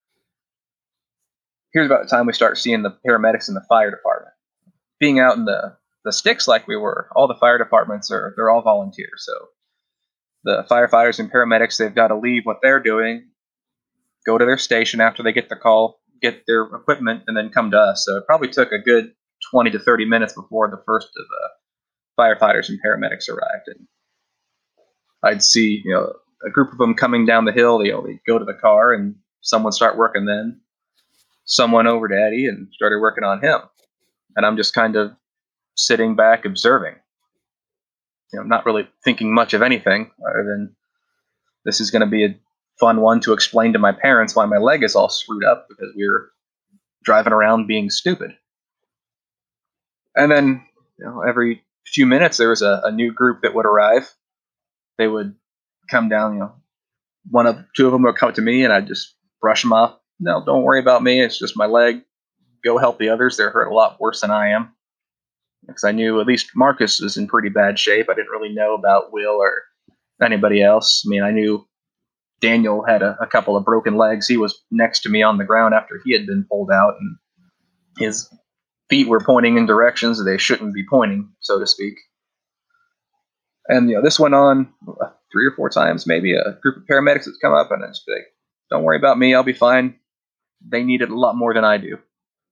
here's about the time we start seeing the paramedics in the fire department. Being out in the, the sticks like we were, all the fire departments are they're all volunteers. So the firefighters and paramedics, they've got to leave what they're doing, go to their station after they get the call, get their equipment, and then come to us. So it probably took a good twenty to thirty minutes before the first of the firefighters and paramedics arrived. And I'd see, you know, a group of them coming down the hill. They, they go to the car, and someone start working then. Someone over to Eddie and started working on him. And I'm just kind of sitting back observing. You know, not really thinking much of anything other than this is going to be a fun one to explain to my parents why my leg is all screwed up because we were driving around being stupid. And then, you know, every few minutes there was a, a new group that would arrive. They would come down, you know, one of two of them would come up to me, and I'd just brush them off. No, don't worry about me. It's just my leg. Go help the others. They're hurt a lot worse than I am. Because I knew at least Marcus was in pretty bad shape. I didn't really know about Will or anybody else. I mean, I knew Daniel had a, a couple of broken legs. He was next to me on the ground after he had been pulled out, and his feet were pointing in directions that they shouldn't be pointing, so to speak. And, you know, this went on three or four times, maybe. A group of paramedics would come up and I'd just be like, don't worry about me, I'll be fine. They need it a lot more than I do.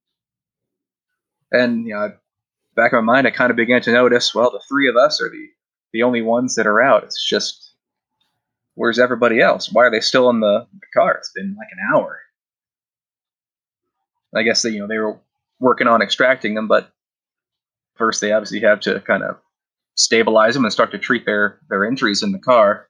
And, you know, back in my mind, I kind of began to notice, well, the three of us are the, the only ones that are out. It's just, where's everybody else? Why are they still in the, the car? It's been like an hour. I guess they, you know, they were working on extracting them, but first they obviously have to kind of stabilize them and start to treat their, their injuries in the car.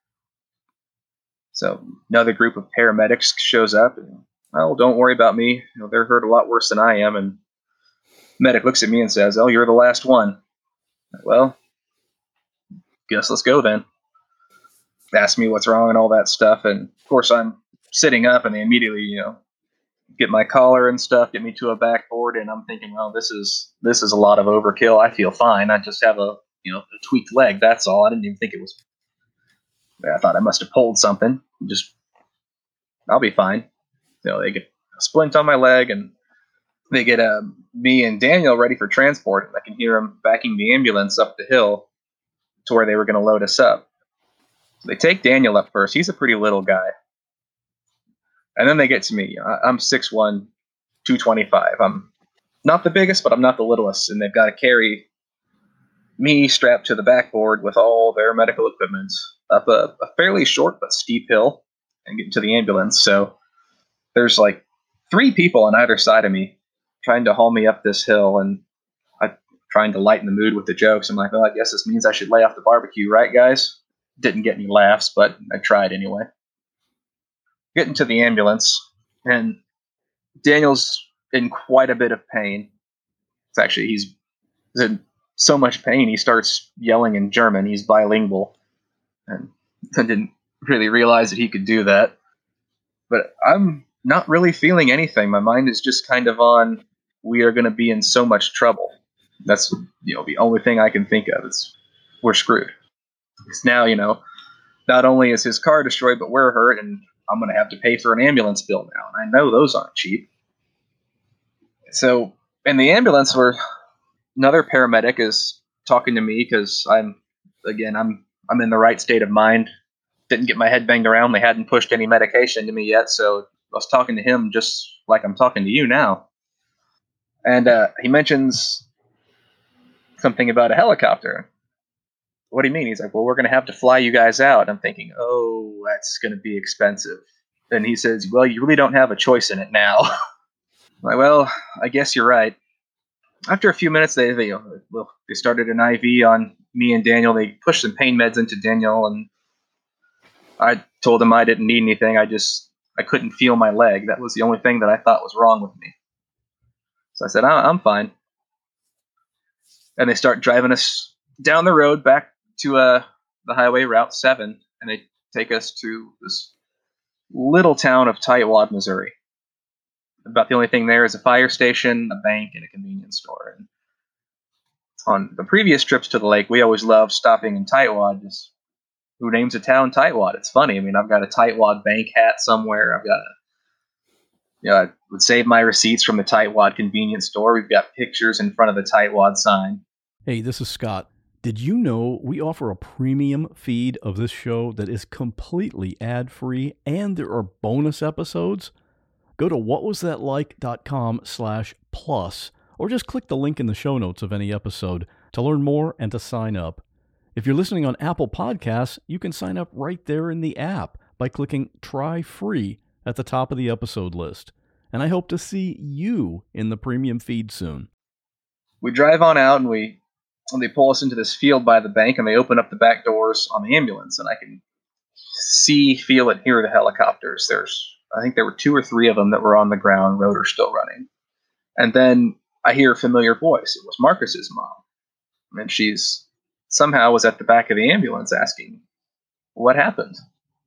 So another group of paramedics shows up, and, well, don't worry about me. You know, they're hurt a lot worse than I am. And medic looks at me and says, oh, you're the last one. Well, guess let's go then. Ask me what's wrong and all that stuff. And of course I'm sitting up, and they immediately, you know, get my collar and stuff, get me to a backboard, and I'm thinking, oh, this is this is a lot of overkill. I feel fine. I just have a, you know, a tweaked leg. That's all. I didn't even think it was. I thought I must have pulled something. Just, I'll be fine. You know, they get a splint on my leg, and they get uh, me and Daniel ready for transport. And I can hear them backing the ambulance up the hill to where they were going to load us up. So they take Daniel up first. He's a pretty little guy. And then they get to me. I'm six one, two twenty-five. I'm not the biggest, but I'm not the littlest. And they've got to carry me strapped to the backboard with all their medical equipment up a, a fairly short but steep hill and get into the ambulance. So there's like three people on either side of me trying to haul me up this hill, and I'm trying to lighten the mood with the jokes. I'm like, well, I guess this means I should lay off the barbecue, right, guys? Didn't get any laughs, but I tried anyway. Get into the ambulance, and Daniel's in quite a bit of pain. It's actually, he's in so much pain, he starts yelling in German. He's bilingual, and I didn't really realize that he could do that. But I'm not really feeling anything. My mind is just kind of on, we are going to be in so much trouble. That's, you know, the only thing I can think of is we're screwed. Because now, you know, not only is his car destroyed, but we're hurt, and I'm going to have to pay for an ambulance bill now. And I know those aren't cheap. So in the ambulance, where another paramedic is talking to me because I'm, again, I'm I'm in the right state of mind. Didn't get my head banged around. They hadn't pushed any medication to me yet, so I was talking to him just like I'm talking to you now. And uh, he mentions something about a helicopter. What do you mean? He's like, well, we're going to have to fly you guys out. I'm thinking, oh, that's going to be expensive. And he says, well, you really don't have a choice in it now. I'm like, well, I guess you're right. After a few minutes, they they, well, they started an I V on me and Daniel. They pushed some pain meds into Daniel, and I told him I didn't need anything. I just, I couldn't feel my leg. That was the only thing that I thought was wrong with me. So I said, I'm fine. And they start driving us down the road back to uh, the highway Route seven, and they take us to this little town of Tightwad, Missouri. About the only thing there is a fire station, a bank, and a convenience store. And on the previous trips to the lake, we always loved stopping in Tightwad, just who names a town Tightwad? It's funny. I mean, I've got a Tightwad bank hat somewhere. I've got a, you know, I would save my receipts from the Tightwad convenience store. We've got pictures in front of the Tightwad sign. Hey, this is Scott. Did you know we offer a premium feed of this show that is completely ad-free and there are bonus episodes? Go to whatwasthatlike.com slash plus or just click the link in the show notes of any episode to learn more and to sign up. If you're listening on Apple Podcasts, you can sign up right there in the app by clicking Try Free at the top of the episode list. And I hope to see you in the premium feed soon. We drive on out and we and they pull us into this field by the bank and they open up the back doors on the ambulance and I can see, feel, and hear the helicopters. There's, I think there were two or three of them that were on the ground, rotor still running. And then I hear a familiar voice. It was Marcus's mom. And she's somehow was at the back of the ambulance asking, what happened?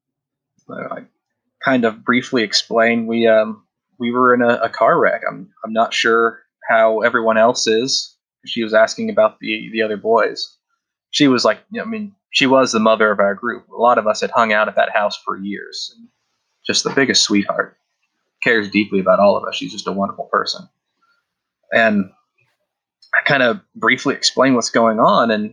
I kind of briefly explained we um we were in a, a car wreck. I'm I'm not sure how everyone else is. She was asking about the, the other boys. She was like, you know, I mean, she was the mother of our group. A lot of us had hung out at that house for years. And just the biggest sweetheart. Cares deeply about all of us. She's just a wonderful person. And I kind of briefly explained what's going on, and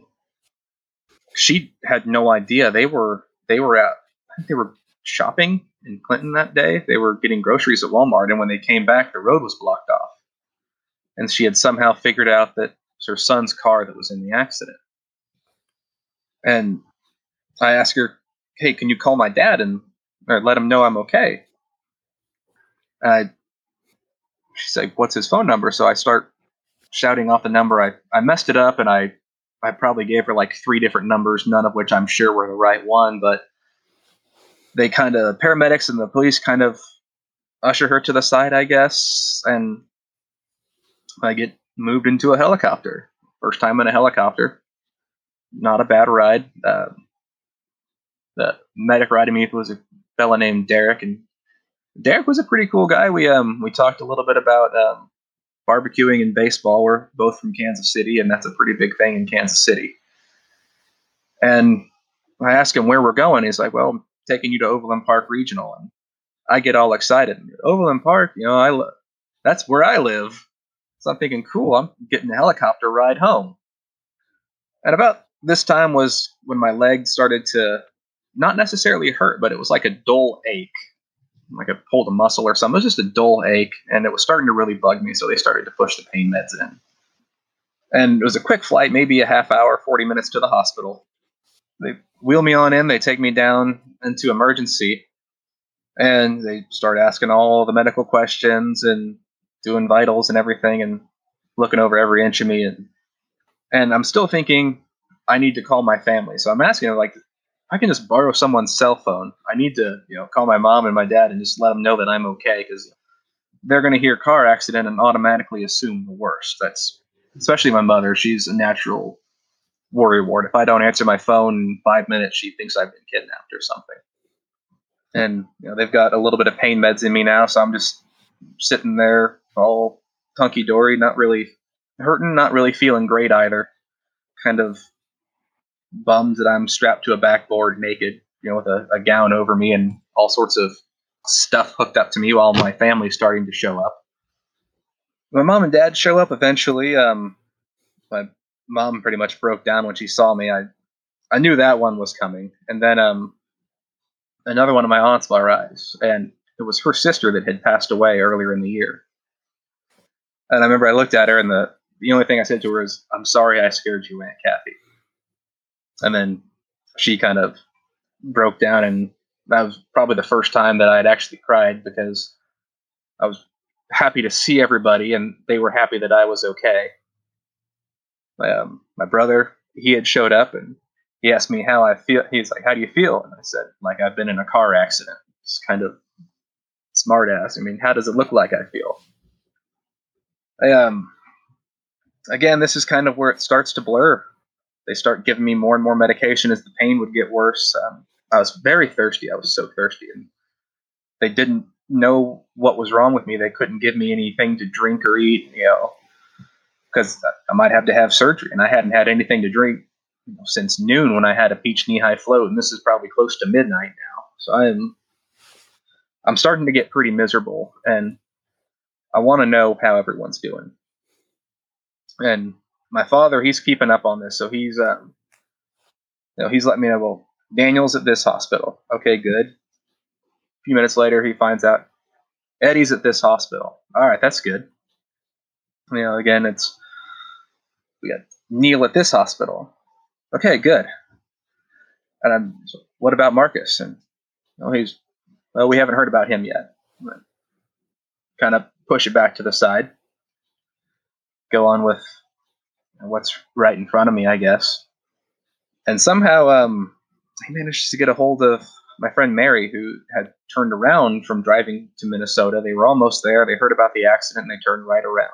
she had no idea. They were they were at I think they were shopping in Clinton that day. They were getting groceries at Walmart, and when they came back, the road was blocked off. And she had somehow figured out that it was her son's car that was in the accident. And I asked her, hey, can you call my dad and or let him know I'm okay? And I, she's like, what's his phone number? So I start shouting off the number. I, I messed it up, and I, I probably gave her like three different numbers, none of which I'm sure were the right one. But they kind of, paramedics and the police kind of usher her to the side, I guess. And I get moved into a helicopter. First time in a helicopter. Not a bad ride. Uh, the medic riding me was a fella named Derek, and Derek was a pretty cool guy. We um we talked a little bit about um, barbecuing and baseball. We're both from Kansas City, and that's a pretty big thing in Kansas City. And I asked him where we're going. He's like, well, I'm taking you to Overland Park Regional. And I get all excited. Overland Park, you know, I lo- that's where I live. So I'm thinking, cool, I'm getting a helicopter ride home. And about this time was when my leg started to not necessarily hurt, but it was like a dull ache. Like I pulled a muscle or something. It was just a dull ache, and it was starting to really bug me, so they started to push the pain meds in. And it was a quick flight, maybe a half hour, forty minutes to the hospital. They wheel me on in, they take me down into emergency, and they start asking all the medical questions and doing vitals and everything and looking over every inch of me. And, and I'm still thinking, I need to call my family. So I'm asking them, like, I can just borrow someone's cell phone. I need to, you know, call my mom and my dad and just let them know that I'm okay, because they're going to hear car accident and automatically assume the worst. That's especially my mother. She's a natural worry ward. If I don't answer my phone in five minutes, she thinks I've been kidnapped or something. And you know, they've got a little bit of pain meds in me now, so I'm just sitting there all hunky-dory, not really hurting, not really feeling great either. Kind of bummed that I'm strapped to a backboard naked, you know, with a, a gown over me and all sorts of stuff hooked up to me while my family's starting to show up. My mom and dad show up eventually. Um, my mom pretty much broke down when she saw me. I I knew that one was coming. And then um, another one of my aunts arrives, and it was her sister that had passed away earlier in the year. And I remember I looked at her, and the, the only thing I said to her is, I'm sorry I scared you, Aunt Kathy. And then she kind of broke down, and that was probably the first time that I had actually cried, because I was happy to see everybody, and they were happy that I was okay. Um, my brother, he had showed up, and he asked me how I feel. He's like, how do you feel? And I said, like, I've been in a car accident. It's kind of smart ass. I mean, how does it look like I feel? Um, again, this is kind of where it starts to blur. They start giving me more and more medication as the pain would get worse. Um, I was very thirsty. I was so thirsty. And they didn't know what was wrong with me. They couldn't give me anything to drink or eat, you know, because I might have to have surgery. And I hadn't had anything to drink you know, since noon when I had a peach knee-high float, and this is probably close to midnight now. So I'm I'm starting to get pretty miserable, and I want to know how everyone's doing. And my father, he's keeping up on this, so he's um, you know, he's letting me know, well, Daniel's at this hospital. Okay, good. A few minutes later, he finds out Eddie's at this hospital. All right, that's good. You know, again, it's we got Neil at this hospital. Okay, good. And I'm, so what about Marcus? And you know, he's, well, we haven't heard about him yet. Kind of push it back to the side. Go on with what's right in front of me, I guess. And somehow, um, I managed to get a hold of my friend Mary, who had turned around from driving to Minnesota. They were almost there. They heard about the accident, and they turned right around.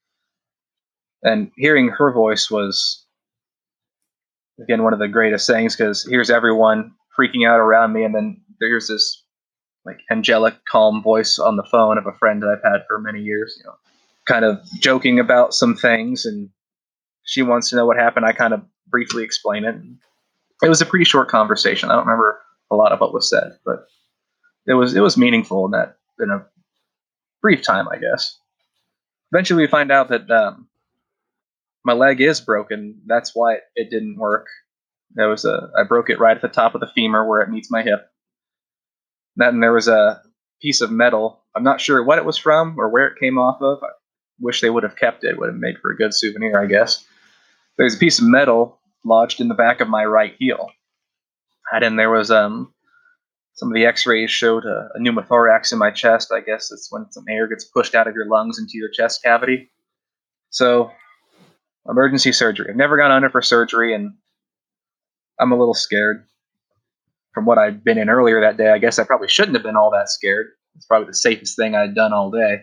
And hearing her voice was, again, one of the greatest things, because here's everyone freaking out around me, and then there's this like angelic, calm voice on the phone of a friend that I've had for many years, you know, kind of joking about some things, and she wants to know what happened. I kind of briefly explain it. It was a pretty short conversation. I don't remember a lot of what was said, but it was it was meaningful in that in a brief time, I guess. Eventually, we find out that um, my leg is broken. That's why it, it didn't work. There was a I broke it right at the top of the femur where it meets my hip. Then there was a piece of metal. I'm not sure what it was from or where it came off of. I wish they would have kept it. It would have made for a good souvenir, I guess. There's a piece of metal lodged in the back of my right heel. And then there was um some of the x-rays showed a, a pneumothorax in my chest. I guess it's when some air gets pushed out of your lungs into your chest cavity. So, emergency surgery. I've never gone under for surgery, and I'm a little scared. From what I'd been in earlier that day, I guess I probably shouldn't have been all that scared. It's probably the safest thing I'd done all day.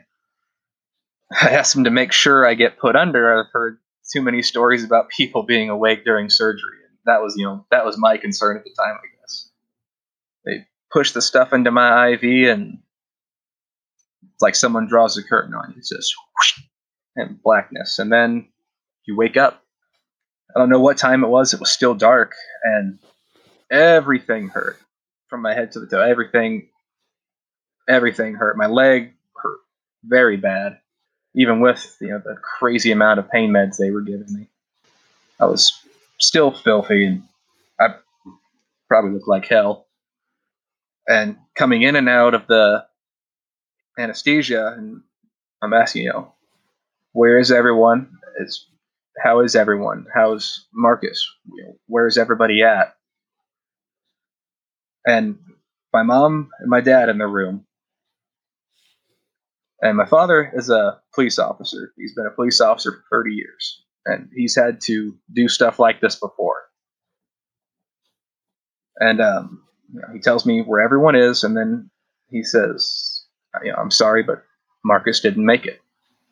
I asked them to make sure I get put under. I've heard too many stories about people being awake during surgery. That was, you know, that was my concern at the time, I guess. They push the stuff into my I V, and it's like someone draws a curtain on you. It's just whoosh, and blackness. And then you wake up. I don't know what time it was. It was still dark, and everything hurt from my head to the toe. Everything, everything hurt. My leg hurt very bad, even with, you know, the crazy amount of pain meds they were giving me. I was still filthy, and I probably looked like hell. And coming in and out of the anesthesia, and I'm asking, you know, where is everyone? It's, how is everyone? How's Marcus? You know, where is everybody at? And my mom and my dad in the room. And my father is a police officer. He's been a police officer for thirty years. And he's had to do stuff like this before. And um, you know, he tells me where everyone is, and then he says, you know, I'm sorry, but Marcus didn't make it.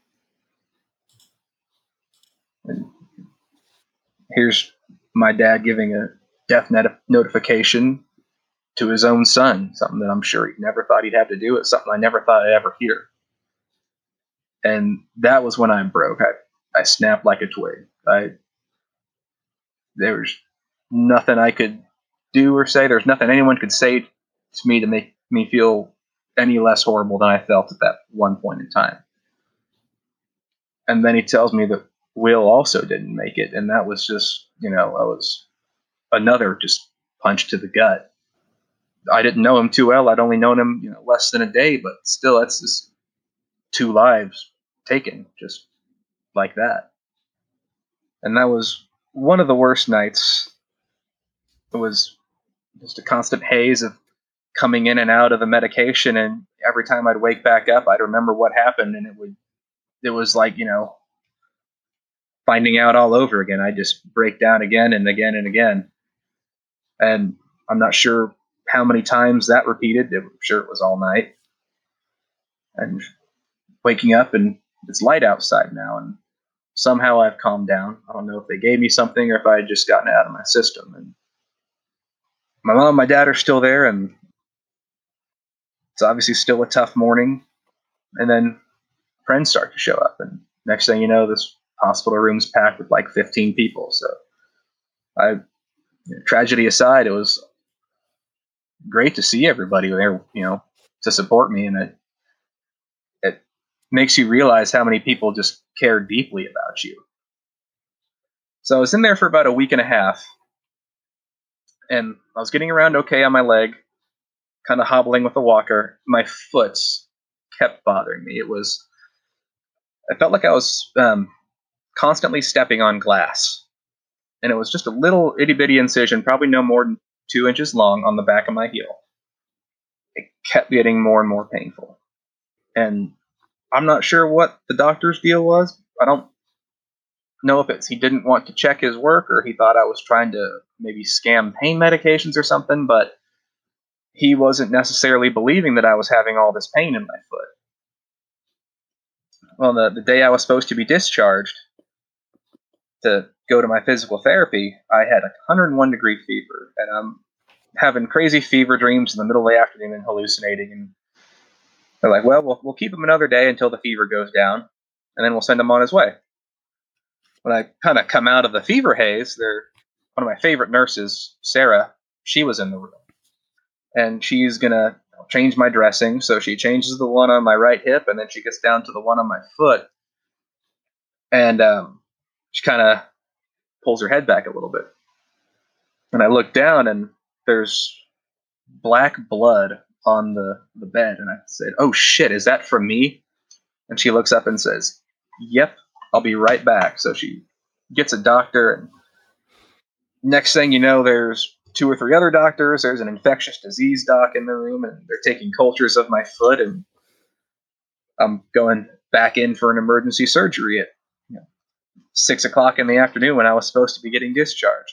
And here's my dad giving a death net- notification to his own son, something that I'm sure he never thought he'd have to do. It's something I never thought I'd ever hear. And that was when I broke. I, I snapped like a twig. I there was nothing I could do or say. There's nothing anyone could say to me to make me feel any less horrible than I felt at that one point in time. And then he tells me that Will also didn't make it, and that was just, you know, I was another just punch to the gut. I didn't know him too well. I'd only known him, you know, less than a day, but still, that's just two lives taken just like that. And that was one of the worst nights. It was just a constant haze of coming in and out of the medication, and every time I'd wake back up, I'd remember what happened, and it would, it was like, you know, finding out all over again. I'd just break down again and again and again. And I'm not sure how many times that repeated. I'm sure it was all night. And waking up, and it's light outside now, and somehow I've calmed down. I don't know if they gave me something or if I had just gotten it out of my system. And my mom and my dad are still there, and it's obviously still a tough morning. And then friends start to show up, and next thing you know, this hospital room's packed with like fifteen people. So I, tragedy aside, it was great to see everybody there, you know, to support me, and it it makes you realize how many people just care deeply about you. So I was in there for about a week and a half, and I was getting around okay on my leg, kind of hobbling with a walker. My foot kept bothering me. It was, I felt like I was um, constantly stepping on glass, and it was just a little itty bitty incision, probably no more than two inches long on the back of my heel. It kept getting more and more painful. And I'm not sure what the doctor's deal was. I don't know if it's he didn't want to check his work or he thought I was trying to maybe scam pain medications or something, but he wasn't necessarily believing that I was having all this pain in my foot. Well, the, the day I was supposed to be discharged to go to my physical therapy, I had a one hundred one degree fever, and I'm having crazy fever dreams in the middle of the afternoon and hallucinating. And they're like, well, well, we'll keep him another day until the fever goes down, and then we'll send him on his way. When I kind of come out of the fever haze, they're, one of my favorite nurses, Sarah, she was in the room. And she's going to change my dressing. So she changes the one on my right hip, and then she gets down to the one on my foot. And um, she kind of pulls her head back a little bit. And I look down, and there's black blood on the, the bed. And I said, oh, shit, is that from me? And she looks up and says, yep, I'll be right back. So she gets a doctor, and next thing you know, there's two or three other doctors. There's an infectious disease doc in the room, and they're taking cultures of my foot, and I'm going back in for an emergency surgery at you know, six o'clock in the afternoon when I was supposed to be getting discharged.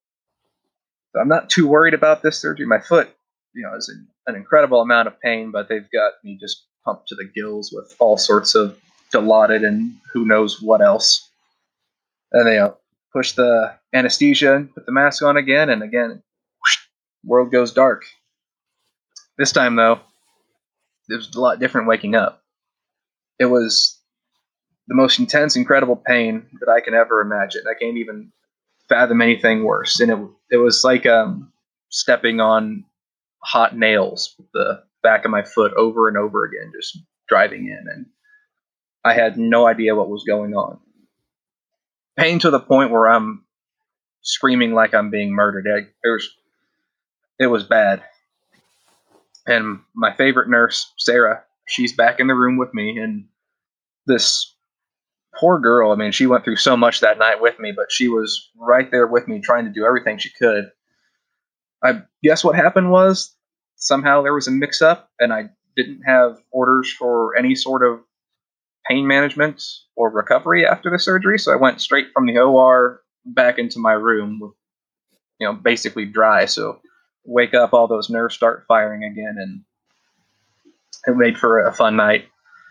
So I'm not too worried about this surgery. My foot, you know, is in an incredible amount of pain, but they've got me just pumped to the gills with all sorts of Dilaudid and who knows what else. And they uh, push the anesthesia and put the mask on again, and again, whoosh, world goes dark. This time, though, it was a lot different waking up. It was the most intense, incredible pain that I can ever imagine. I can't even fathom anything worse. And it it was like um, stepping on hot nails with the back of my foot over and over again, just driving in. And I had no idea what was going on. Pain to the point where I'm screaming like I'm being murdered. It, it, was, it was bad. And my favorite nurse, Sarah, she's back in the room with me. And this poor girl, I mean, she went through so much that night with me, but she was right there with me trying to do everything she could. I guess what happened was somehow there was a mix-up, and I didn't have orders for any sort of pain management or recovery after the surgery, so I went straight from the O R back into my room with, you know, basically dry. So wake up, all those nerves start firing again, and it made for a fun night.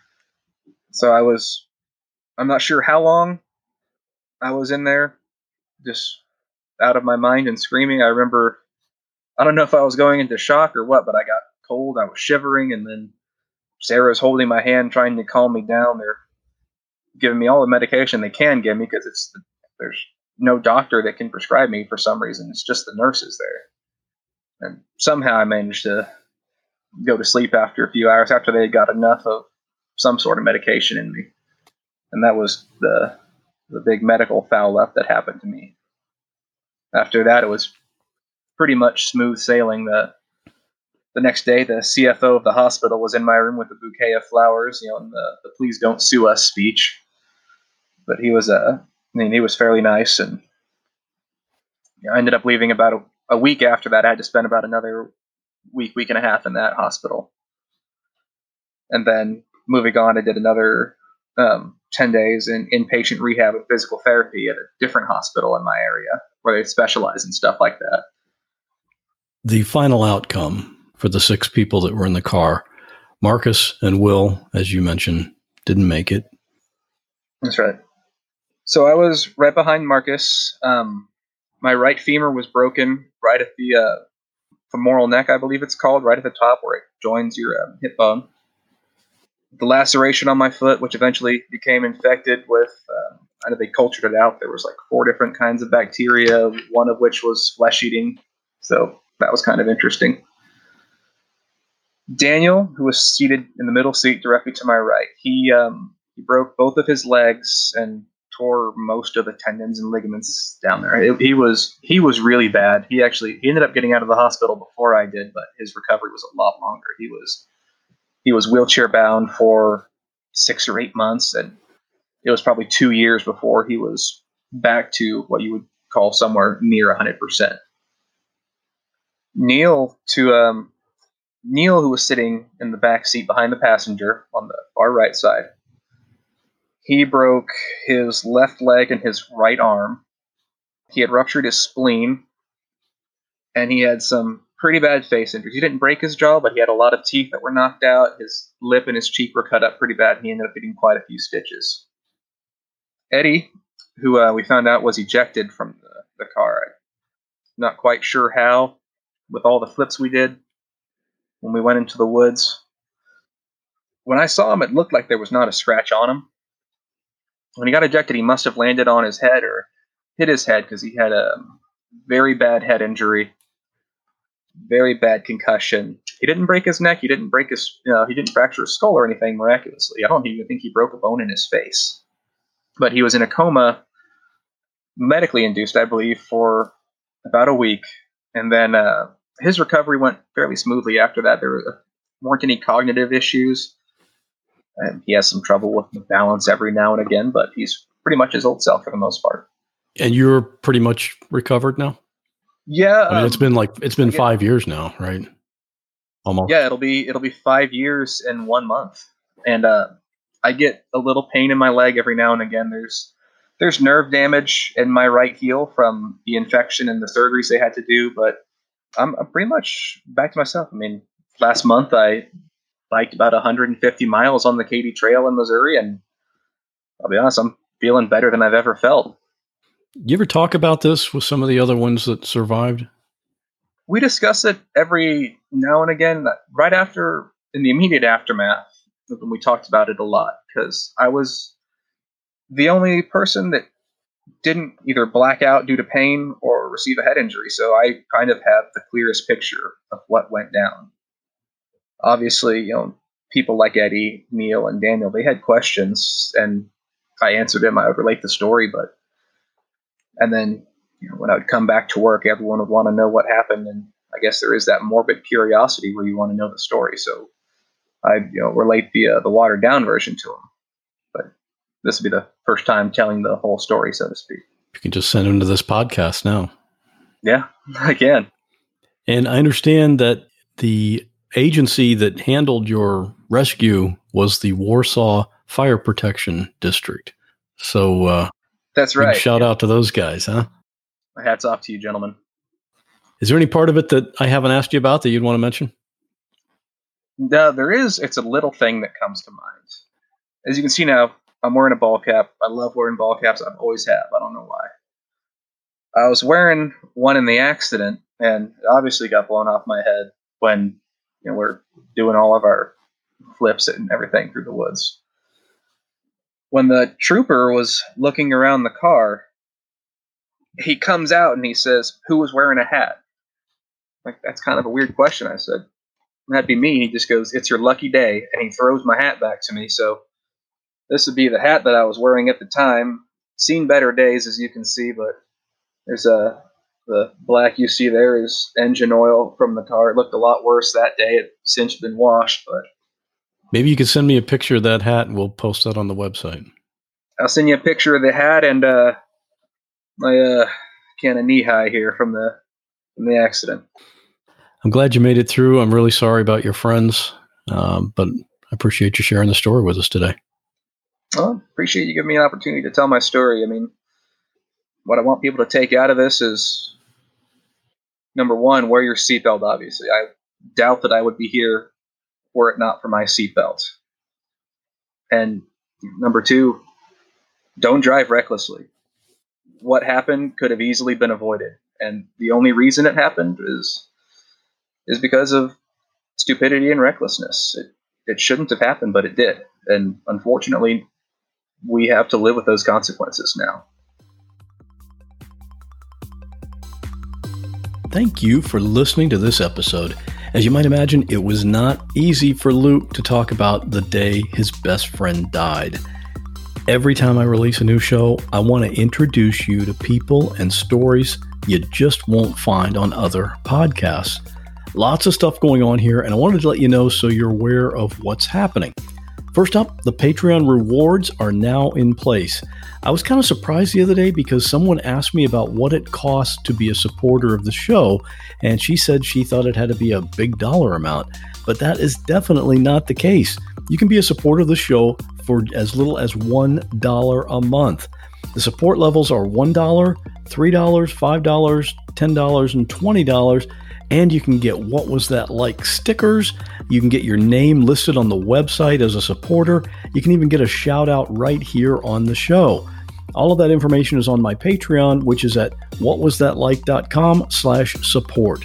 So I was, I'm not sure how long I was in there, just out of my mind and screaming. I remember, I don't know if I was going into shock or what, but I got cold, I was shivering, and then Sarah's holding my hand, trying to calm me down. They're giving me all the medication they can give me because it's there's no doctor that can prescribe me for some reason. It's just the nurses there. And somehow I managed to go to sleep after a few hours after they got enough of some sort of medication in me. And that was the the big medical foul up that happened to me. After that, it was pretty much smooth sailing. The The next day, the C F O of the hospital was in my room with a bouquet of flowers, you know, and the, the "Please don't sue us" speech. But he was, uh, I mean, he was fairly nice, and you know, I ended up leaving about a, a week after that. I had to spend about another week, week and a half in that hospital, and then moving on, I did another um, ten days in inpatient rehab and physical therapy at a different hospital in my area where they specialize in stuff like that. The final outcome for the six people that were in the car, Marcus and Will, as you mentioned, didn't make it. That's right. So I was right behind Marcus. Um, my right femur was broken right at the uh, femoral neck, I believe it's called, right at the top where it joins your uh, hip bone. The laceration on my foot, which eventually became infected with uh, kind of they cultured it out. There was like four different kinds of bacteria, one of which was flesh-eating. So that was kind of interesting. Daniel, who was seated in the middle seat directly to my right, he um, he broke both of his legs and tore most of the tendons and ligaments down there. It, he was he was really bad. He actually he ended up getting out of the hospital before I did, but his recovery was a lot longer. He was he was wheelchair bound for six or eight months, and it was probably two years before he was back to what you would call somewhere near one hundred percent. Neil, to um, Neil, who was sitting in the back seat behind the passenger on the far right side, he broke his left leg and his right arm. He had ruptured his spleen, and he had some pretty bad face injuries. He didn't break his jaw, but he had a lot of teeth that were knocked out. His lip and his cheek were cut up pretty bad, and he ended up getting quite a few stitches. Eddie, who uh, we found out was ejected from the, the car. I'm not quite sure how, with all the flips we did when we went into the woods. When I saw him, it looked like there was not a scratch on him. When he got ejected, he must have landed on his head or hit his head because he had a very bad head injury, very bad concussion. He didn't break his neck. He didn't break his, you know, he didn't fracture his skull or anything miraculously. I don't even think he broke a bone in his face. But he was in a coma, medically induced, I believe, for about a week. And then uh, his recovery went fairly smoothly after that. There weren't any cognitive issues. And he has some trouble with balance every now and again, but he's pretty much his old self for the most part. And you're pretty much recovered now? Yeah. I mean, um, it's been like, it's been get, five years now, right? Almost. Yeah, it'll be, it'll be five years in one month. And uh, I get a little pain in my leg every now and again. There's, there's nerve damage in my right heel from the infection and the surgeries they had to do, but I'm, I'm pretty much back to myself. I mean, last month I biked about one hundred fifty miles on the Katy Trail in Missouri, and I'll be honest, I'm feeling better than I've ever felt. You ever talk about this with some of the other ones that survived? We discuss it every now and again, right after, in the immediate aftermath, when we talked about it a lot, because I was the only person that didn't either black out due to pain or receive a head injury, so I kind of have the clearest picture of what went down. Obviously, you know, people like Eddie, Neil, and Daniel, they had questions, and I answered them. I would relate the story, but and then, you know, when I would come back to work, everyone would want to know what happened, and I guess there is that morbid curiosity where you want to know the story. So I, you know, relate the uh, the watered down version to them. But this will be the first time telling the whole story, so to speak. You can just send them to this podcast now. Yeah, I can. And I understand that the agency that handled your rescue was the Warsaw Fire Protection District. So uh, that's right. Shout yeah. out to those guys, huh? My hat's off to you, gentlemen. Is there any part of it that I haven't asked you about that you'd want to mention? No, there is. It's a little thing that comes to mind. As you can see now, I'm wearing a ball cap. I love wearing ball caps. I've always have. I don't know why. I was wearing one in the accident, and it obviously got blown off my head when, you know, we're doing all of our flips and everything through the woods. When the trooper was looking around the car, he comes out and he says, "Who was wearing a hat?" Like, that's kind of a weird question. I said, "That'd be me." He just goes, "It's your lucky day," and he throws my hat back to me. So this would be the hat that I was wearing at the time. Seen better days, as you can see, but there's a the black you see there is engine oil from the car. It looked a lot worse that day. It since been washed, but maybe you could send me a picture of that hat and we'll post that on the website. I'll send you a picture of the hat and uh, my uh, can of knee high here from the from the accident. I'm glad you made it through. I'm really sorry about your friends, um, but I appreciate you sharing the story with us today. Well, appreciate you giving me an opportunity to tell my story. I mean, what I want people to take out of this is, number one, wear your seatbelt, obviously. I doubt that I would be here were it not for my seatbelt. And number two, don't drive recklessly. What happened could have easily been avoided. And the only reason it happened is is because of stupidity and recklessness. It, it shouldn't have happened, but it did. And unfortunately, we have to live with those consequences now. Thank you for listening to this episode. As you might imagine, it was not easy for Luke to talk about the day his best friend died. Every time I release a new show, I want to introduce you to people and stories you just won't find on other podcasts. Lots of stuff going on here, and I wanted to let you know so you're aware of what's happening. First up, the Patreon rewards are now in place. I was kind of surprised the other day because someone asked me about what it costs to be a supporter of the show, and she said she thought it had to be a big dollar amount, but that is definitely not the case. You can be a supporter of the show for as little as one dollar a month. The support levels are one dollar, three dollars, five dollars, ten dollars, and twenty dollars. And you can get What Was That Like stickers. You can get your name listed on the website as a supporter. You can even get a shout out right here on the show. All of that information is on my Patreon, which is at whatwasthatlike.com slash support.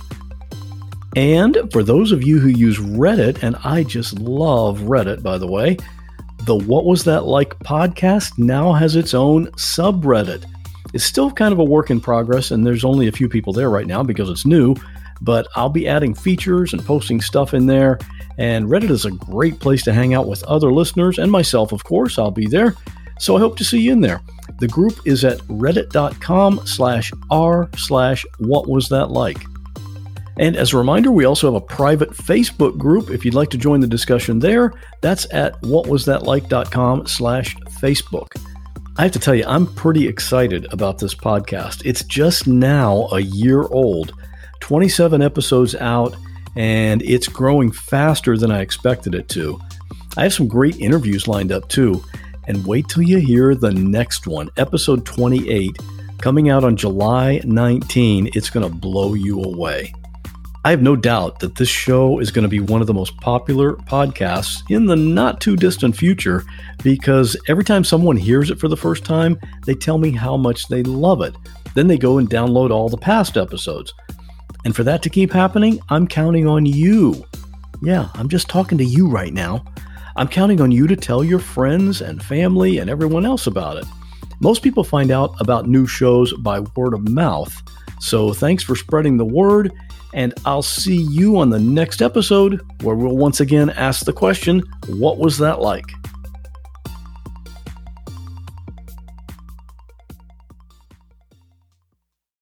And for those of you who use Reddit, and I just love Reddit, by the way, the What Was That Like podcast now has its own subreddit. It's still kind of a work in progress, and there's only a few people there right now because it's new. But I'll be adding features and posting stuff in there, and Reddit is a great place to hang out with other listeners, and myself, of course. I'll be there, so I hope to see you in there. The group is at reddit.com slash r slash what was that like. And as a reminder, we also have a private Facebook group. If you'd like to join the discussion there, that's at whatwasthatlike.com slash Facebook. I have to tell you, I'm pretty excited about this podcast. It's just now a year old. twenty-seven episodes out, and it's growing faster than I expected it to. I have some great interviews lined up too, and wait till you hear the next one, episode twenty-eight, coming out on July nineteenth. It's going to blow you away. I have no doubt that this show is going to be one of the most popular podcasts in the not too distant future, because every time someone hears it for the first time, they tell me how much they love it. Then they go and download all the past episodes. And for that to keep happening, I'm counting on you. Yeah, I'm just talking to you right now. I'm counting on you to tell your friends and family and everyone else about it. Most people find out about new shows by word of mouth. So thanks for spreading the word, and I'll see you on the next episode where we'll once again ask the question, what was that like?